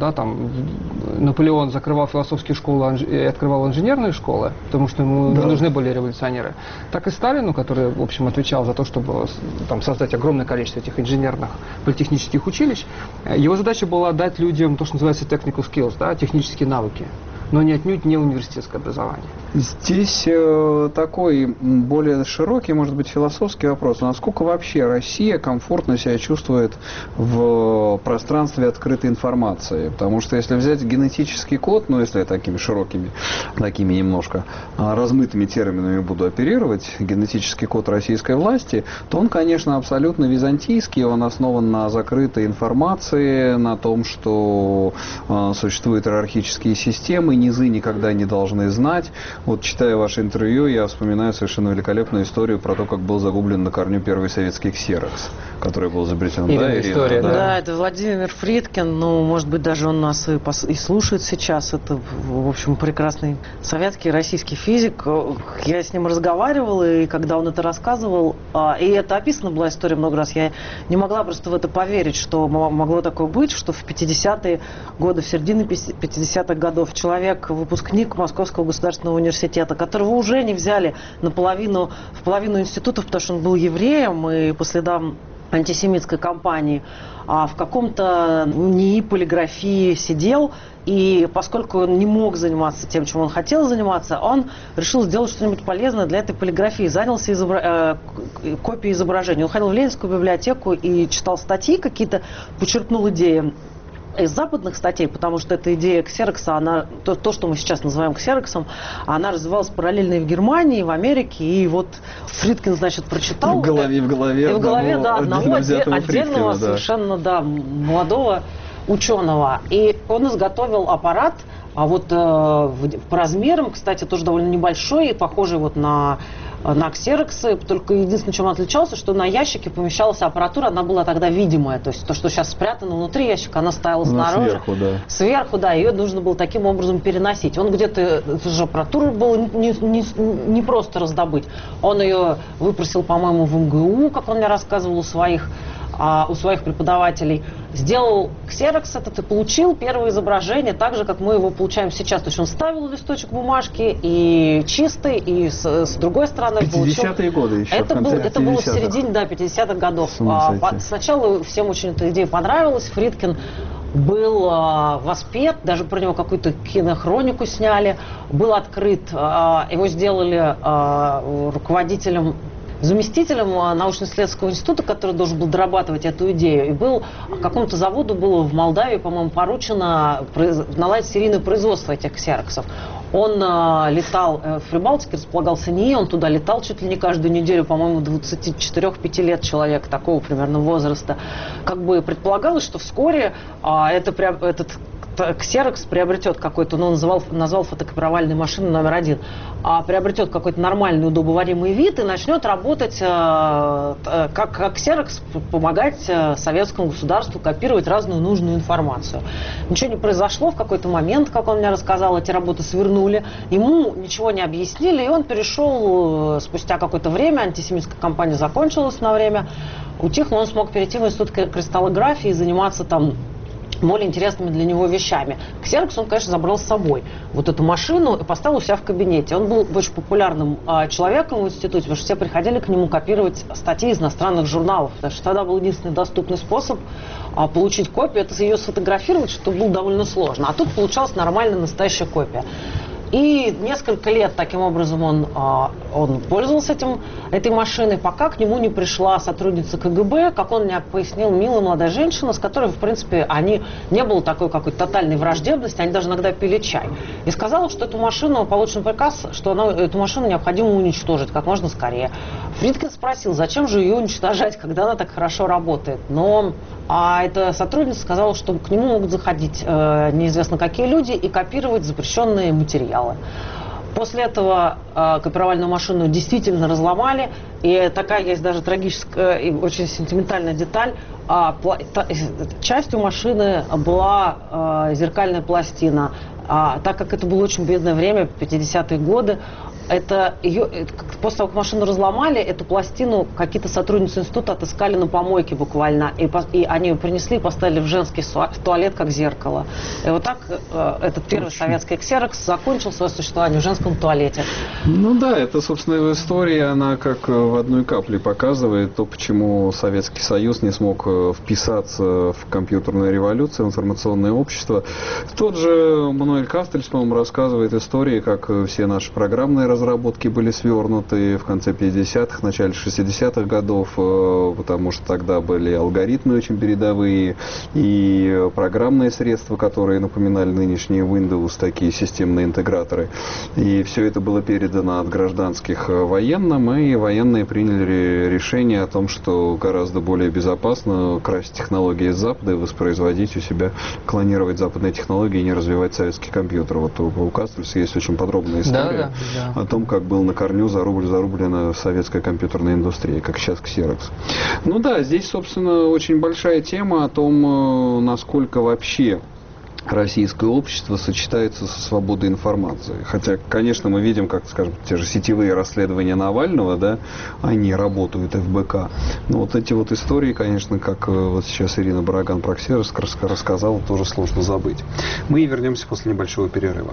Наполеон закрывал философские школы и открывал инженерные школы, потому что ему не нужны были революционеры. Так и Сталину, который, в общем, отвечал за то, чтобы создать огромное количество этих инженерных политехнических училищ, его задача была дать людям то, что называется technical skills, да, технические навыки, но отнюдь не университетское образование. Здесь такой более широкий, может быть, философский вопрос. Насколько вообще Россия комфортно себя чувствует в пространстве открытой информации? Потому что если взять генетический код, если такими широкими, такими немножко размытыми терминами буду оперировать, генетический код российской власти, то он, конечно, абсолютно византийский, он основан на закрытой информации, на том, что существуют иерархические системы, низы никогда не должны знать. Вот, читая ваше интервью, я вспоминаю совершенно великолепную историю про то, как был загублен на корню первый советский ксерокс, который был изобретен. Ирина, история, да, это Владимир Фридкин, может быть, даже он нас и слушает сейчас. Это, в общем, прекрасный советский, российский физик. Я с ним разговаривала, и когда он это рассказывал, и это описано была история много раз, я не могла просто в это поверить, что могло такое быть, что в 50-е годы, в середине 50-х годов человек, выпускник Московского государственного университета, которого уже не взяли в половину институтов, потому что он был евреем, и по следам антисемитской кампании, в каком-то НИИ полиграфии сидел, и поскольку он не мог заниматься тем, чем он хотел заниматься, он решил сделать что-нибудь полезное для этой полиграфии, занялся копией изображений. Он ходил в Ленинскую библиотеку и читал статьи какие-то, почерпнул идеи из западных статей, потому что эта идея ксерокса, то, что мы сейчас называем ксероксом, она развивалась параллельно и в Германии, и в Америке, и вот Фридкин, значит, прочитал. В голове, одного отдельного, совершенно, молодого ученого. И он изготовил аппарат, по размерам, кстати, тоже довольно небольшой, похожий на ксероксы, только единственное, чем он отличался, что на ящике помещалась аппаратура, она была тогда видимая, то есть то, что сейчас спрятано внутри ящика, она стояла снаружи. Сверху, ее нужно было таким образом переносить. Он где-то, эту же аппаратуру было не просто раздобыть, он ее выпросил, по-моему, в МГУ, как он мне рассказывал, у своих преподавателей, сделал ксерокс этот и получил первое изображение, так же, как мы его получаем сейчас. То есть он ставил листочек бумажки и чистый, и с другой стороны получил... 50-е годы еще. Это было в середине 50-х годов. Сначала всем очень эта идея понравилась. Фридкин был воспет, даже про него какую-то кинохронику сняли, был открыт, его сделали руководителем, заместителем научно-исследовательского института, который должен был дорабатывать эту идею. И какому-то заводу было в Молдавии, по-моему, поручено наладить серийное производство этих ксероксов. Он летал в Прибалтике, располагался НИИ, он туда летал чуть ли не каждую неделю, по-моему, 24-5 лет человек такого примерно возраста. Предполагалось, что вскоре этот ксерокс приобретет какой-то, он назвал фотокопировальной машиной номер 1, приобретет какой-то нормальный удобоваримый вид и начнет работать как ксерокс, помогать советскому государству копировать разную нужную информацию. Ничего не произошло, в какой-то момент, как он мне рассказал, эти работы свернули, ему ничего не объяснили, и он перешел спустя какое-то время, антисемитская кампания закончилась на время, утихла, он смог перейти в институт кристаллографии и заниматься там более интересными для него вещами. Ксерокс он, конечно, забрал с собой вот эту машину и поставил у себя в кабинете. Он был очень популярным человеком в институте, потому что все приходили к нему копировать статьи из иностранных журналов, потому что тогда был единственный доступный способ получить копию, это ее сфотографировать, что было довольно сложно. А тут получалась нормальная, настоящая копия. И несколько лет таким образом он пользовался этой машиной, пока к нему не пришла сотрудница КГБ, как он мне пояснил, милая молодая женщина, с которой, в принципе, не было такой какой-то тотальной враждебности, они даже иногда пили чай. И сказала, что эту машину, получен приказ, что эту машину необходимо уничтожить как можно скорее. Фридкин спросил, зачем же ее уничтожать, когда она так хорошо работает. Но эта сотрудница сказала, что к нему могут заходить неизвестно какие люди и копировать запрещенные материалы. После этого копировальную машину действительно разломали, и такая есть даже трагическая и очень сентиментальная деталь. Частью машины была зеркальная пластина. Так как это было очень бедное время, 50-е годы, после того, как машину разломали, эту пластину какие-то сотрудницы института отыскали на помойке буквально. И они ее принесли и поставили в женский туалет, как зеркало. И вот так этот первый советский ксерокс закончил свое существование в женском туалете. Ну да, это, собственно, история, она как в одной капле показывает то, почему Советский Союз не смог вписаться в компьютерную революцию, в информационное общество. Тот же Мануэль Кастельс, по-моему, рассказывает истории, как все наши программные разработки были свернуты в конце 50-х, начале 60-х годов, потому что тогда были алгоритмы очень передовые и программные средства, которые напоминали нынешние Windows, такие системные интеграторы. И все это было передано от гражданских военным, и военные приняли решение о том, что гораздо более безопасно красть технологии из Запада и воспроизводить у себя, клонировать западные технологии и не развивать советский компьютер. Вот у Кастельса есть очень подробная история о том, как был на корню зарублена советская компьютерная индустрия, как сейчас Xerox. Ну да, здесь, собственно, очень большая тема о том, насколько вообще российское общество сочетается со свободой информации. Хотя, конечно, мы видим, как, скажем, те же сетевые расследования Навального, да, они работают ФБК. Но вот эти вот истории, конечно, как вот сейчас Ирина Бараган про Xerox рассказала, тоже сложно забыть. Мы вернемся после небольшого перерыва.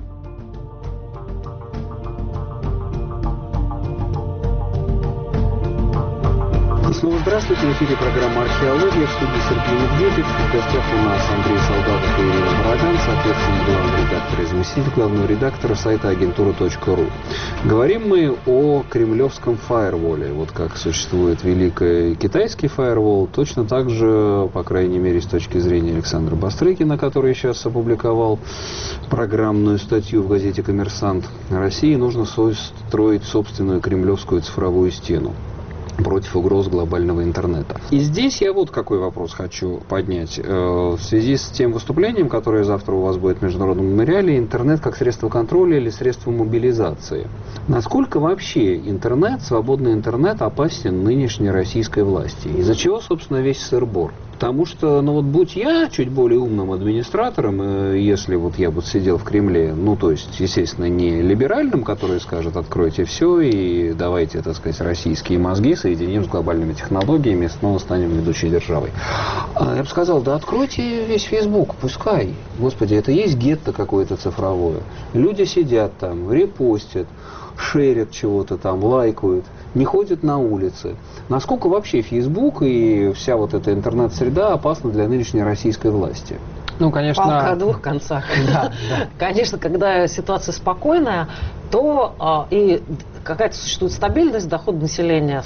Снова здравствуйте. В эфире программа «Археология». В студии Сергей Медведев. В гостях у нас Андрей Солдатов и Ирина Бараган, соответственно, главный редактор и заместитель главного редактора сайта агентура.ру. Говорим мы о кремлевском фаерволе. Вот как существует великий китайский фаервол, точно так же, по крайней мере, с точки зрения Александра Бастрыкина, который сейчас опубликовал программную статью в газете «Коммерсант», России нужно строить собственную кремлевскую цифровую стену против угроз глобального интернета. И здесь я вот какой вопрос хочу поднять. В связи с тем выступлением, которое завтра у вас будет в Международном мемориале, интернет как средство контроля или средство мобилизации. Насколько вообще интернет, свободный интернет опасен нынешней российской власти? Из-за чего, собственно, весь сыр-бор? Потому что, ну вот будь я чуть более умным администратором, если вот я бы сидел в Кремле, ну то есть, естественно, не либеральным, который скажет, откройте все и давайте, так сказать, российские мозги соединим с глобальными технологиями и снова станем ведущей державой. Я бы сказал, да откройте весь Facebook, пускай. Господи, это есть гетто какое-то цифровое. Люди сидят там, репостят, шерят чего-то там, лайкают, не ходят на улицы. Насколько вообще Facebook и вся вот эта интернет-среда опасна для нынешней российской власти? Ну, конечно... Палка о двух концах. Да. Конечно, когда ситуация спокойная, то и какая-то существует стабильность, доходы населения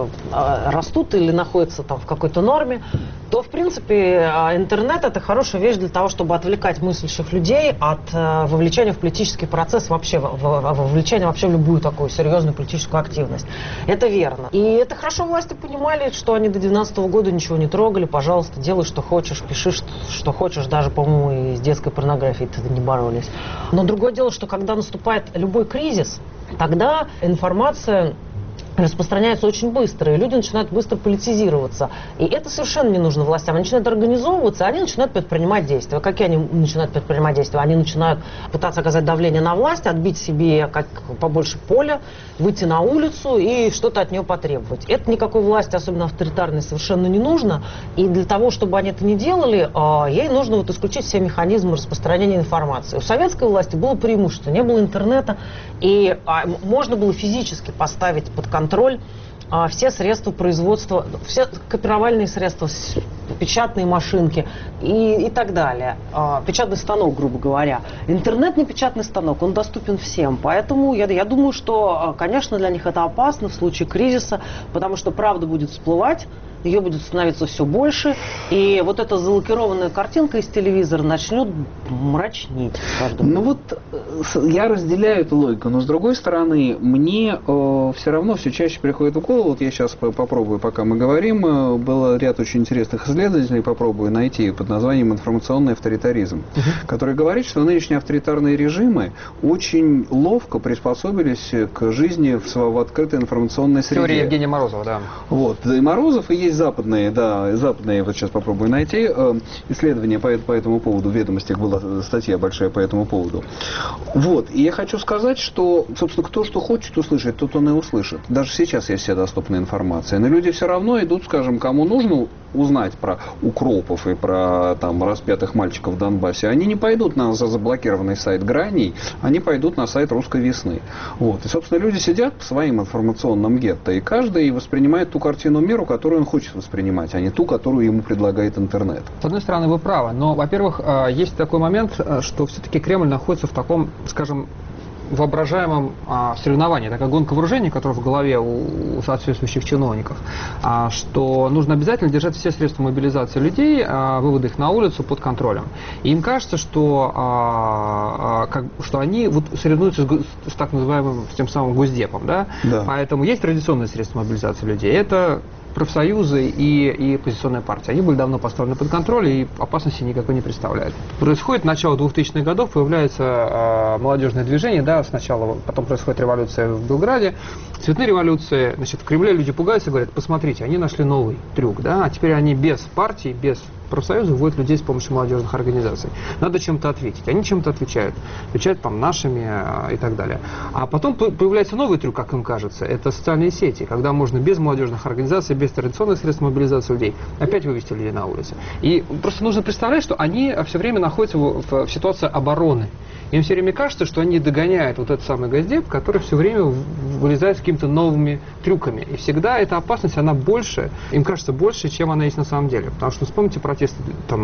растут или находятся там в какой-то норме, то, в принципе, интернет – это хорошая вещь для того, чтобы отвлекать мыслящих людей от вовлечения в политический процесс, вообще вовлечения вообще в любую такую серьезную политическую активность. Это верно. И это хорошо власти понимали, что они до 1990 года ничего не трогали. Пожалуйста, делай, что хочешь, пиши, что хочешь. Даже, по-моему, и с детской порнографией не боролись. Но другое дело, что когда наступает любой кризис, тогда информация распространяется очень быстро, и люди начинают быстро политизироваться. И это совершенно не нужно властям. Они начинают организовываться, они начинают предпринимать действия. Какие они начинают предпринимать действия? Они начинают пытаться оказать давление на власть, отбить себе как побольше поля, выйти на улицу и что-то от нее потребовать. Это никакой власти, особенно авторитарной, совершенно не нужно. И для того, чтобы они это не делали, ей нужно вот исключить все механизмы распространения информации. У советской власти было преимущество, не было интернета, и можно было физически поставить под контроль все средства производства, все копировальные средства, печатные машинки и так далее. Печатный станок, грубо говоря. Интернет не печатный станок, он доступен всем. Поэтому я думаю, что, конечно, для них это опасно в случае кризиса, потому что правда будет всплывать, ее будет становиться все больше, и вот эта залакированная картинка из телевизора начнет мрачнить. Ну вот я разделяю эту логику, но с другой стороны, мне все равно все чаще приходит в голову, вот я сейчас попробую, пока мы говорим, был ряд очень интересных исследователей, попробую найти под названием «Информационный авторитаризм», который говорит, что нынешние авторитарные режимы очень ловко приспособились к жизни в открытой информационной среде. Теория Евгения Морозова, да. Вот, и Морозов, и есть западные, вот сейчас попробую найти исследования по этому поводу, в «Ведомостях» была статья большая по этому поводу. Вот, и я хочу сказать, что, собственно, кто что хочет услышать, тот он и услышит. Даже сейчас есть вся доступная информация, но люди все равно идут, скажем, кому нужно узнать про укропов и про там распятых мальчиков в Донбассе, они не пойдут на заблокированный сайт «Граней», они пойдут на сайт «Русской весны». Вот, и, собственно, люди сидят в своем информационном гетто, и каждый воспринимает ту картину мира, которую он хочет воспринимать, а не ту, которую ему предлагает интернет. С одной стороны, вы правы, но, во-первых, есть такой момент, что все-таки Кремль находится в таком, скажем, воображаемом соревновании, такая гонка вооружений, которая в голове у соответствующих чиновников, что нужно обязательно держать все средства мобилизации людей, вывода их на улицу под контролем. И им кажется, что они вот соревнуются с так называемым, с тем самым Госдепом, да? Да. Поэтому есть традиционные средства мобилизации людей. Это профсоюзы и оппозиционная партия. Они были давно поставлены под контроль и опасности никакой не представляют. Происходит начало 2000-х годов, появляется молодежное движение, да, сначала, потом происходит революция в Белграде, цветные революции, значит, в Кремле люди пугаются и говорят, посмотрите, они нашли новый трюк, да, а теперь они без партий, без профсоюза вводят людей с помощью молодежных организаций. Надо чем-то ответить. Они чем-то отвечают. Отвечают там нашими и так далее. А потом появляется новый трюк, как им кажется. Это социальные сети, когда можно без молодежных организаций, без традиционных средств мобилизации людей опять вывести людей на улицы. И просто нужно представлять, что они все время находятся в ситуации обороны. Им все время кажется, что они догоняют вот этот самый Госдеп, который все время вылезает с какими-то новыми трюками. И всегда эта опасность, она больше, им кажется больше, чем она есть на самом деле. Потому что вспомните протесты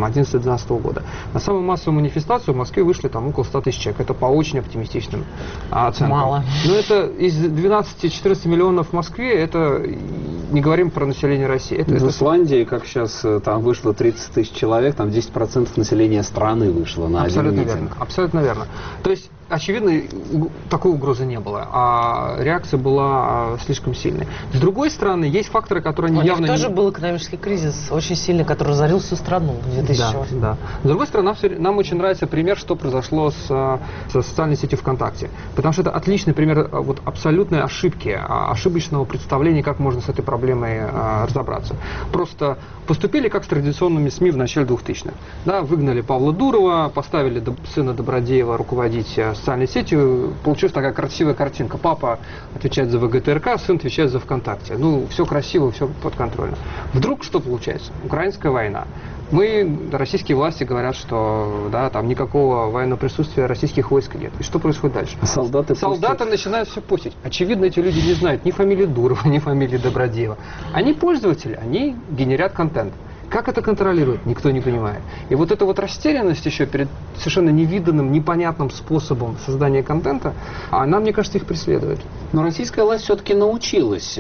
11-12 года. На самую массовую манифестацию в Москве вышли там около 100 тысяч человек. Это по очень оптимистичным оценкам. Мало. Но это из 12-14 миллионов в Москве, это не говорим про население России. В Исландии, как сейчас, там вышло 30 тысяч человек, там 10% населения страны вышло на один митинг. Абсолютно верно. То есть, очевидно, такой угрозы не было, а реакция была слишком сильной. С другой стороны, есть факторы, которые они явно... У них тоже был экономический кризис очень сильный, который разорил всю страну в 2008. Да. С другой стороны, нам очень нравится пример, что произошло со социальной сетью ВКонтакте. Потому что это отличный пример вот, абсолютной ошибки, ошибочного представления, как можно с этой проблемой разобраться. Просто поступили как с традиционными СМИ в начале 2000-х. Да, выгнали Павла Дурова, поставили сына Добродеева руководить социальной сетью, получилась такая красивая картинка. Папа отвечает за ВГТРК, сын отвечает за ВКонтакте. Ну, все красиво, все подконтрольно. Вдруг что получается? Украинская война. Российские власти говорят, что да, там никакого военного присутствия российских войск нет. И что происходит дальше? Солдаты начинают все постить. Очевидно, эти люди не знают ни фамилии Дурова, ни фамилии Добродеева. Они пользователи, они генерят контент. Как это контролирует, никто не понимает. И вот эта вот растерянность еще перед совершенно невиданным, непонятным способом создания контента, она, мне кажется, их преследует. Но российская власть все-таки научилась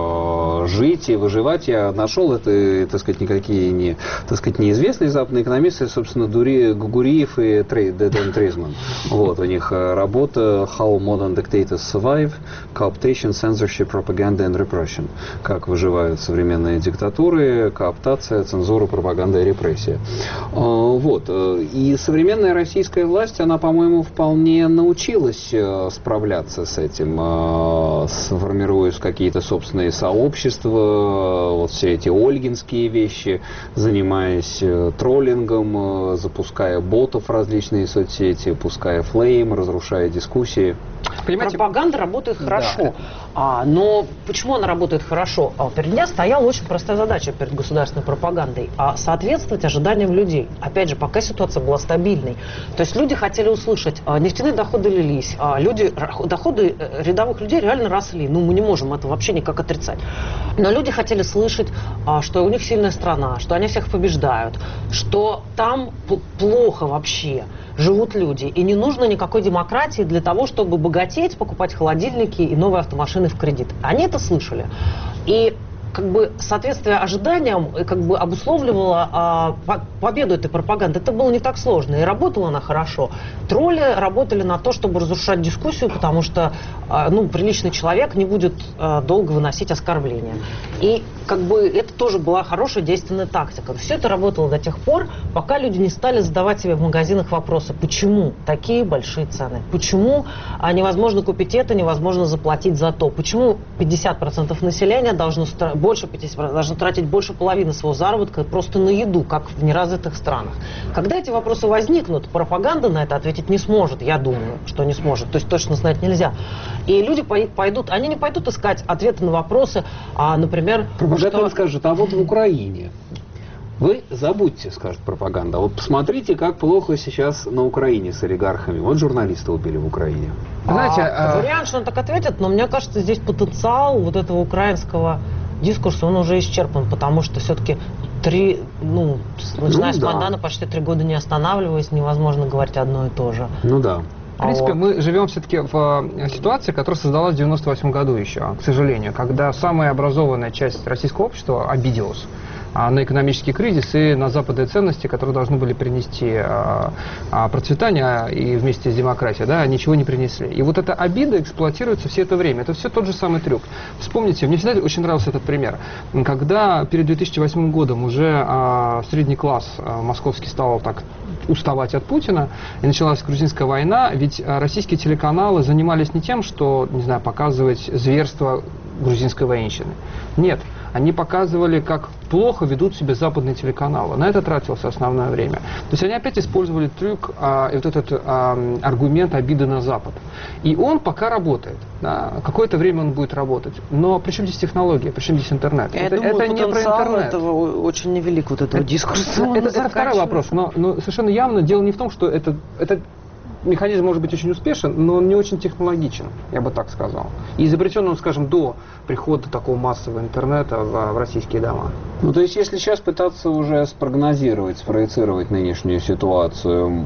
жить и выживать. Я нашел это, так сказать, никакие не, так сказать, неизвестные западные экономисты, собственно, Гуриев и Дэн Тризман. Вот, у них работа How Modern Dictators Survive, Cooptation, Censorship, Propaganda and Repression. Как выживают современные диктатуры, кооптация, цензура цензура, пропаганда и репрессия. Вот. И современная российская власть, она, по-моему, вполне научилась справляться с этим, формируя какие-то собственные сообщества, вот все эти ольгинские вещи, занимаясь троллингом, запуская ботов в различные соцсети, пуская флейм, разрушая дискуссии. Понимаете, пропаганда работает хорошо. Да. Но почему она работает хорошо? Перед ней стояла очень простая задача перед государственной пропагандой. Соответствовать ожиданиям людей. Опять же, пока ситуация была стабильной. То есть люди хотели услышать, нефтяные доходы лились, доходы рядовых людей реально росли. Ну, мы не можем это вообще никак отрицать. Но люди хотели слышать, что у них сильная страна, что они всех побеждают, что там плохо вообще живут люди. И не нужно никакой демократии для того, чтобы богатеть, покупать холодильники и новые автомашины в кредит. Они это слышали. И как бы соответствие ожиданиям как бы обусловливало победу этой пропаганды. Это было не так сложно. И работала она хорошо. Тролли работали на то, чтобы разрушать дискуссию, потому что приличный человек не будет долго выносить оскорбления. И как бы это тоже была хорошая действенная тактика. Все это работало до тех пор, пока люди не стали задавать себе в магазинах вопросы, почему такие большие цены? Почему невозможно купить это, невозможно заплатить за то? Почему 50% населения больше 50% должны тратить больше половины своего заработка просто на еду, как в неразвитых странах? Когда эти вопросы возникнут, пропаганда на это ответить не сможет, я думаю, что не сможет, то есть точно знать нельзя. И люди пойдут, они не пойдут искать ответы на вопросы, например... Пропаганда скажет, а вот в Украине... Вы забудьте, скажет пропаганда. Вот посмотрите, как плохо сейчас на Украине с олигархами. Вот журналиста убили в Украине. Знаете, вариант, что он так ответит, но мне кажется, здесь потенциал вот этого украинского дискурса, он уже исчерпан, потому что все-таки начиная с Майдана, почти 3 года не останавливаясь, невозможно говорить одно и то же. Ну да. В принципе, мы живем все-таки в ситуации, которая создалась в 1998 году еще, к сожалению, когда самая образованная часть российского общества обиделась на экономический кризис и на западные ценности, которые должны были принести процветание и вместе с демократией, да, ничего не принесли. И вот эта обида эксплуатируется все это время. Это все тот же самый трюк. Вспомните, мне всегда очень нравился этот пример. Когда перед 2008 годом уже средний класс московский стал так уставать от Путина, и началась грузинская война, ведь российские телеканалы занимались не тем, что, не знаю, показывать зверство грузинской военщины. Нет. Они показывали, как плохо ведут себя западные телеканалы. На это тратилось основное время. То есть они опять использовали трюк, вот этот аргумент обиды на Запад. И он пока работает. Да, какое-то время он будет работать. Но при чем здесь технология, при чем здесь интернет? Я думаю, это не про интернет. Этого очень невелик, вот этого дискурса. Это второй вопрос. Но совершенно явно дело не в том, что это механизм может быть очень успешен, но он не очень технологичен, я бы так сказал. И изобретен он, скажем, до прихода такого массового интернета в российские дома. Ну, то есть, если сейчас пытаться уже спрогнозировать, спроецировать нынешнюю ситуацию,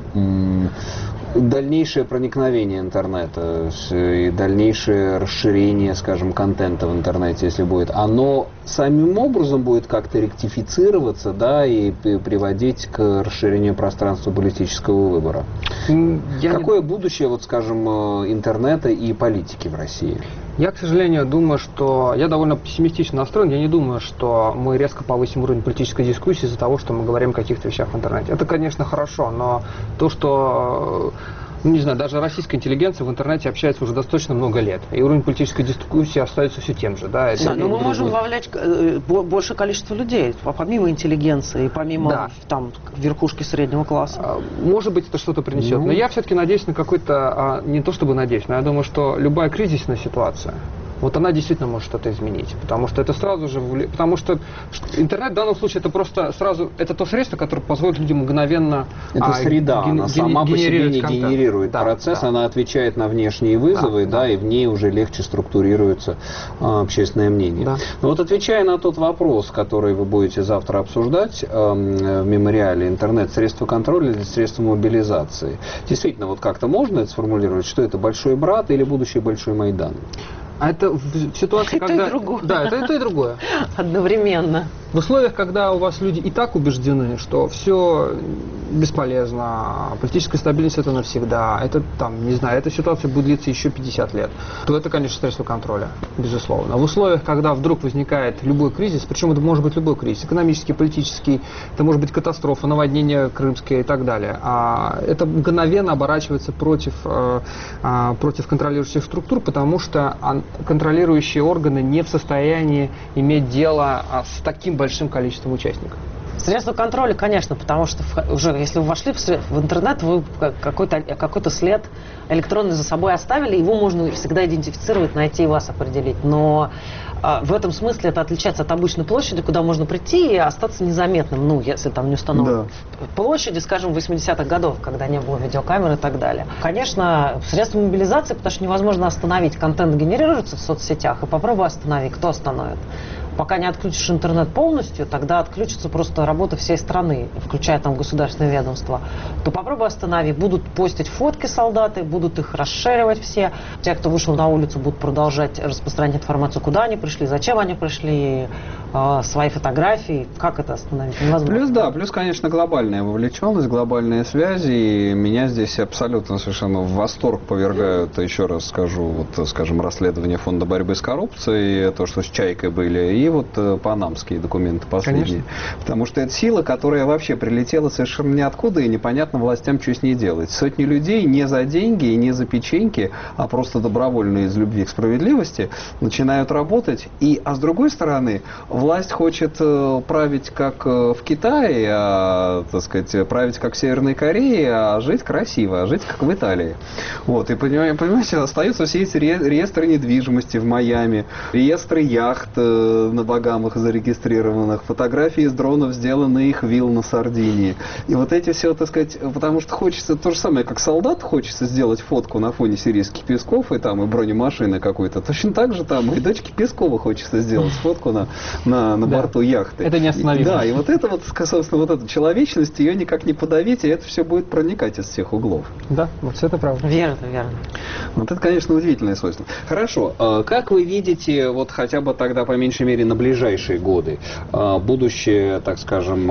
дальнейшее проникновение интернета и дальнейшее расширение, скажем, контента в интернете, если будет, оно самим образом будет как-то ректифицироваться, да, и приводить к расширению пространства политического выбора. Какое будущее, вот, скажем, интернета и политики в России? Я, к сожалению, думаю, что я довольно пессимистично настроен. Я не думаю, что мы резко повысим уровень политической дискуссии из-за того, что мы говорим о каких-то вещах в интернете. Это, конечно, хорошо, но то, что... не знаю, даже российская интеллигенция в интернете общается уже достаточно много лет. И уровень политической дискуссии остается все тем же. Да, но мы можем вовлечь большее количество людей, помимо интеллигенции, помимо там, верхушки среднего класса. Может быть, это что-то принесет. Но я все-таки надеюсь на какой-то, не то чтобы надеюсь, но я думаю, что любая кризисная ситуация, вот она действительно может что-то изменить, потому что это сразу же, потому что интернет в данном случае это просто сразу, это то средство, которое позволит людям мгновенно... Это среда, она сама по себе не генерирует процесс, она отвечает на внешние вызовы, и в ней уже легче структурируется общественное мнение. Да. Но вот отвечая на тот вопрос, который вы будете завтра обсуждать в мемориале, интернет средства контроля или средства мобилизации, действительно, вот как-то можно это сформулировать, что это большой брат или будущий большой Майдан? А это в ситуации, когда... Да, это и другое. Одновременно. В условиях, когда у вас люди и так убеждены, что все бесполезно, политическая стабильность это навсегда, это там, не знаю, эта ситуация будет длиться еще 50 лет, то это, конечно, средство контроля, безусловно. В условиях, когда вдруг возникает любой кризис, причем это может быть любой кризис, экономический, политический, это может быть катастрофа, наводнение крымское и так далее, это мгновенно оборачивается против контролирующих структур, потому что контролирующие органы не в состоянии иметь дело с таким большим количеством участников. Средства контроля, конечно, потому что уже если вы вошли в интернет, вы какой-то след электронный за собой оставили, его можно всегда идентифицировать, найти и вас определить. Но в этом смысле это отличается от обычной площади, куда можно прийти и остаться незаметным, ну, если там не установлено. Да. Площади, скажем, 80-х годов, когда не было видеокамер и так далее. Конечно, средства мобилизации, потому что невозможно остановить. Контент генерируется в соцсетях, и попробуй останови, кто остановит. Пока не отключишь интернет полностью, тогда отключится просто работа всей страны, включая там государственные ведомства. То попробуй останови. Будут постить фотки солдаты, будут их расширивать все. Те, кто вышел на улицу, будут продолжать распространять информацию, куда они пришли, зачем они пришли, свои фотографии. Как это остановить? Невозможно. Плюс, конечно, глобальная вовлеченность, глобальные связи. И меня здесь абсолютно совершенно в восторг повергают, еще раз скажу, вот, скажем, расследование Фонда борьбы с коррупцией, то, что с Чайкой были, и вот панамские документы последние. Конечно. Потому что это сила, которая вообще прилетела совершенно ниоткуда, и непонятно властям, что с ней делать. Сотни людей не за деньги и не за печеньки, а просто добровольно из любви к справедливости начинают работать. А с другой стороны, власть хочет править как в Китае, так сказать, править как в Северной Корее, а жить красиво, а жить как в Италии. Вот. И понимаете, остаются все эти реестры недвижимости в Майами, реестры яхт на Багамах зарегистрированных, фотографии из дронов, сделанные их вилл на Сардинии. И вот эти все, так сказать, потому что хочется то же самое, как солдат, хочется сделать фотку на фоне сирийских песков и там и бронемашины какой-то. Точно так же там и дочке Пескова хочется сделать фотку на борту яхты. Это неостановимо. Да, и вот это вот, собственно, вот эта человечность, ее никак не подавить, и это все будет проникать из всех углов. Да, вот это правда. Верно. Вот это, конечно, удивительное свойство. Хорошо, как вы видите, вот хотя бы тогда, по меньшей мере, на ближайшие годы, будущее, так скажем,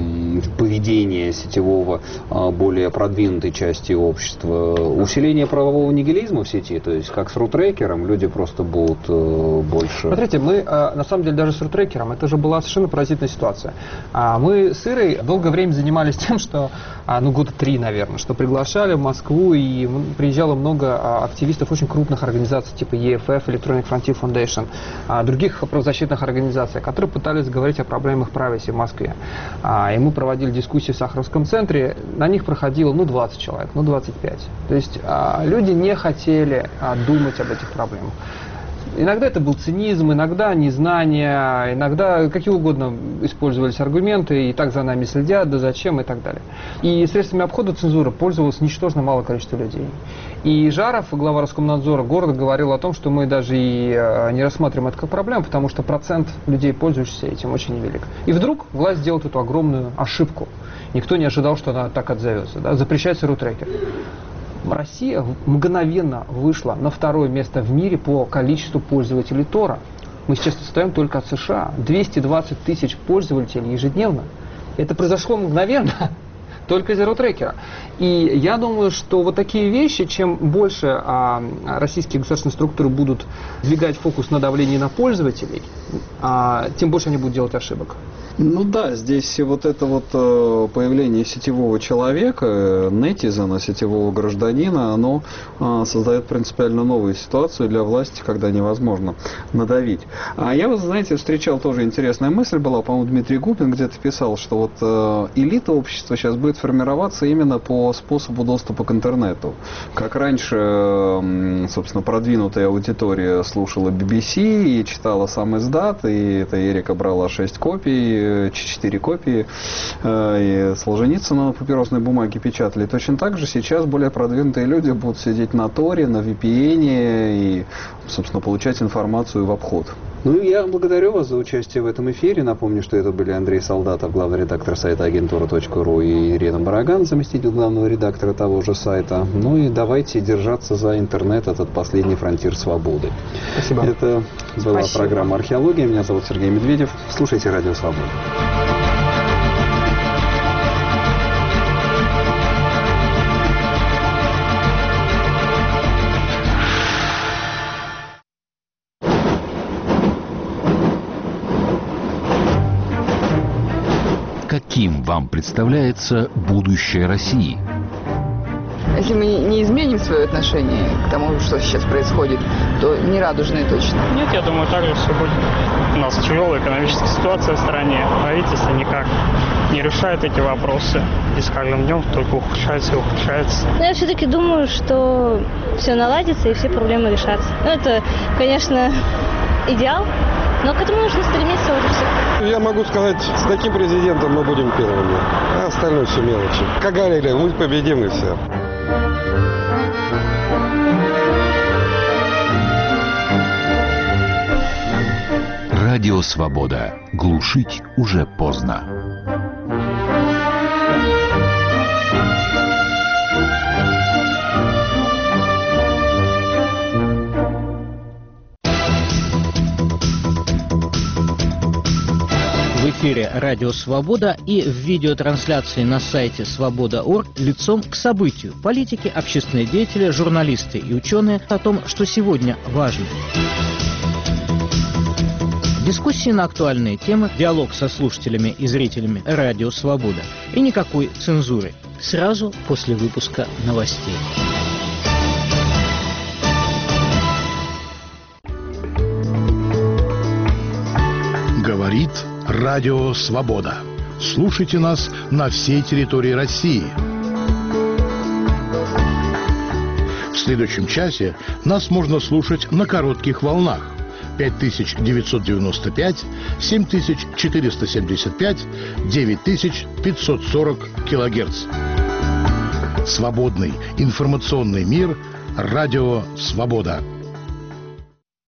поведение сетевого более продвинутой части общества, усиление правового нигилизма в сети, то есть как с рутрекером, люди просто будут больше... Смотрите, мы, на самом деле, даже с рутрекером, это же была совершенно поразительная ситуация. Мы с Ирой долгое время занимались тем, что, года 3, наверное, что приглашали в Москву, и приезжало много активистов очень крупных организаций, типа EFF, Electronic Frontier Foundation, других правозащитных организаций, которые пытались говорить о проблемах privacy в Москве. И мы проводили дискуссии в Сахаровском центре, на них проходило 20 человек, 25. То есть люди не хотели думать об этих проблемах. Иногда это был цинизм, иногда незнание, иногда какие угодно использовались аргументы, и так за нами следят, да зачем и так далее. И средствами обхода цензуры пользовалось ничтожно малое количество людей. И Жаров, глава Роскомнадзора города, говорил о том, что мы даже и не рассматриваем это как проблему, потому что процент людей, пользующихся этим, очень невелик. И вдруг власть делает эту огромную ошибку. Никто не ожидал, что она так отзовется. Да? Запрещается рутрекер. Россия мгновенно вышла на 2-е место в мире по количеству пользователей Тора. Мы сейчас отстаем только от США. 220 тысяч пользователей ежедневно. Это произошло мгновенно, только из-за рутрекера. И я думаю, что вот такие вещи, чем больше российские государственные структуры будут двигать фокус на давлении на пользователей, тем больше они будут делать ошибок. Ну да, здесь вот это вот появление сетевого человека, нетизена, сетевого гражданина, оно создает принципиально новую ситуацию для власти, когда невозможно надавить. А я, вот, знаете, встречал тоже интересная мысль была, по-моему, Дмитрий Губин где-то писал, что вот элита общества сейчас будет формироваться именно по способу доступа к интернету. Как раньше, собственно, продвинутая аудитория слушала BBC и читала сам издат, и это Эрика брала 6 копий, 4 копии, и Солженицына на папиросной бумаге печатали. Точно так же сейчас более продвинутые люди будут сидеть на Торе, на VPN, и собственно, получать информацию в обход. Ну, я благодарю вас за участие в этом эфире. Напомню, что это были Андрей Солдатов, главный редактор сайта агентура.ру, и Ирина Бараган, заместитель главного редактора того же сайта. Ну и давайте держаться за интернет, этот последний фронтир свободы. Спасибо. Это была программа «Археология». Меня зовут Сергей Медведев. Слушайте «Радио Свобода». Каким вам представляется будущее России? Если мы не изменим свое отношение к тому, что сейчас происходит, то не радужные точно. Нет, я думаю, так же все будет. У нас тяжелая экономическая ситуация в стране. Правительство никак не решает эти вопросы. И с каждым днем только ухудшается и ухудшается. Но я все-таки думаю, что все наладится и все проблемы решатся. Ну, это, конечно, идеал, но к этому нужно стремиться, вот и все. Я могу сказать, с таким президентом мы будем первыми, а остальное все мелочи. Как говорили, мы победим и все. Радио «Свобода». Глушить уже поздно. В эфире «Радио Свобода» и в видеотрансляции на сайте свобода.орг лицом к событию. Политики, общественные деятели, журналисты и ученые о том, что сегодня важно. Дискуссии на актуальные темы, диалог со слушателями и зрителями «Радио Свобода». И никакой цензуры. Сразу после выпуска новостей. Говорит Радио Свобода. Слушайте нас на всей территории России. В следующем часе нас можно слушать на коротких волнах. 5995, 7475, 9540 килогерц. Свободный информационный мир. Радио Свобода.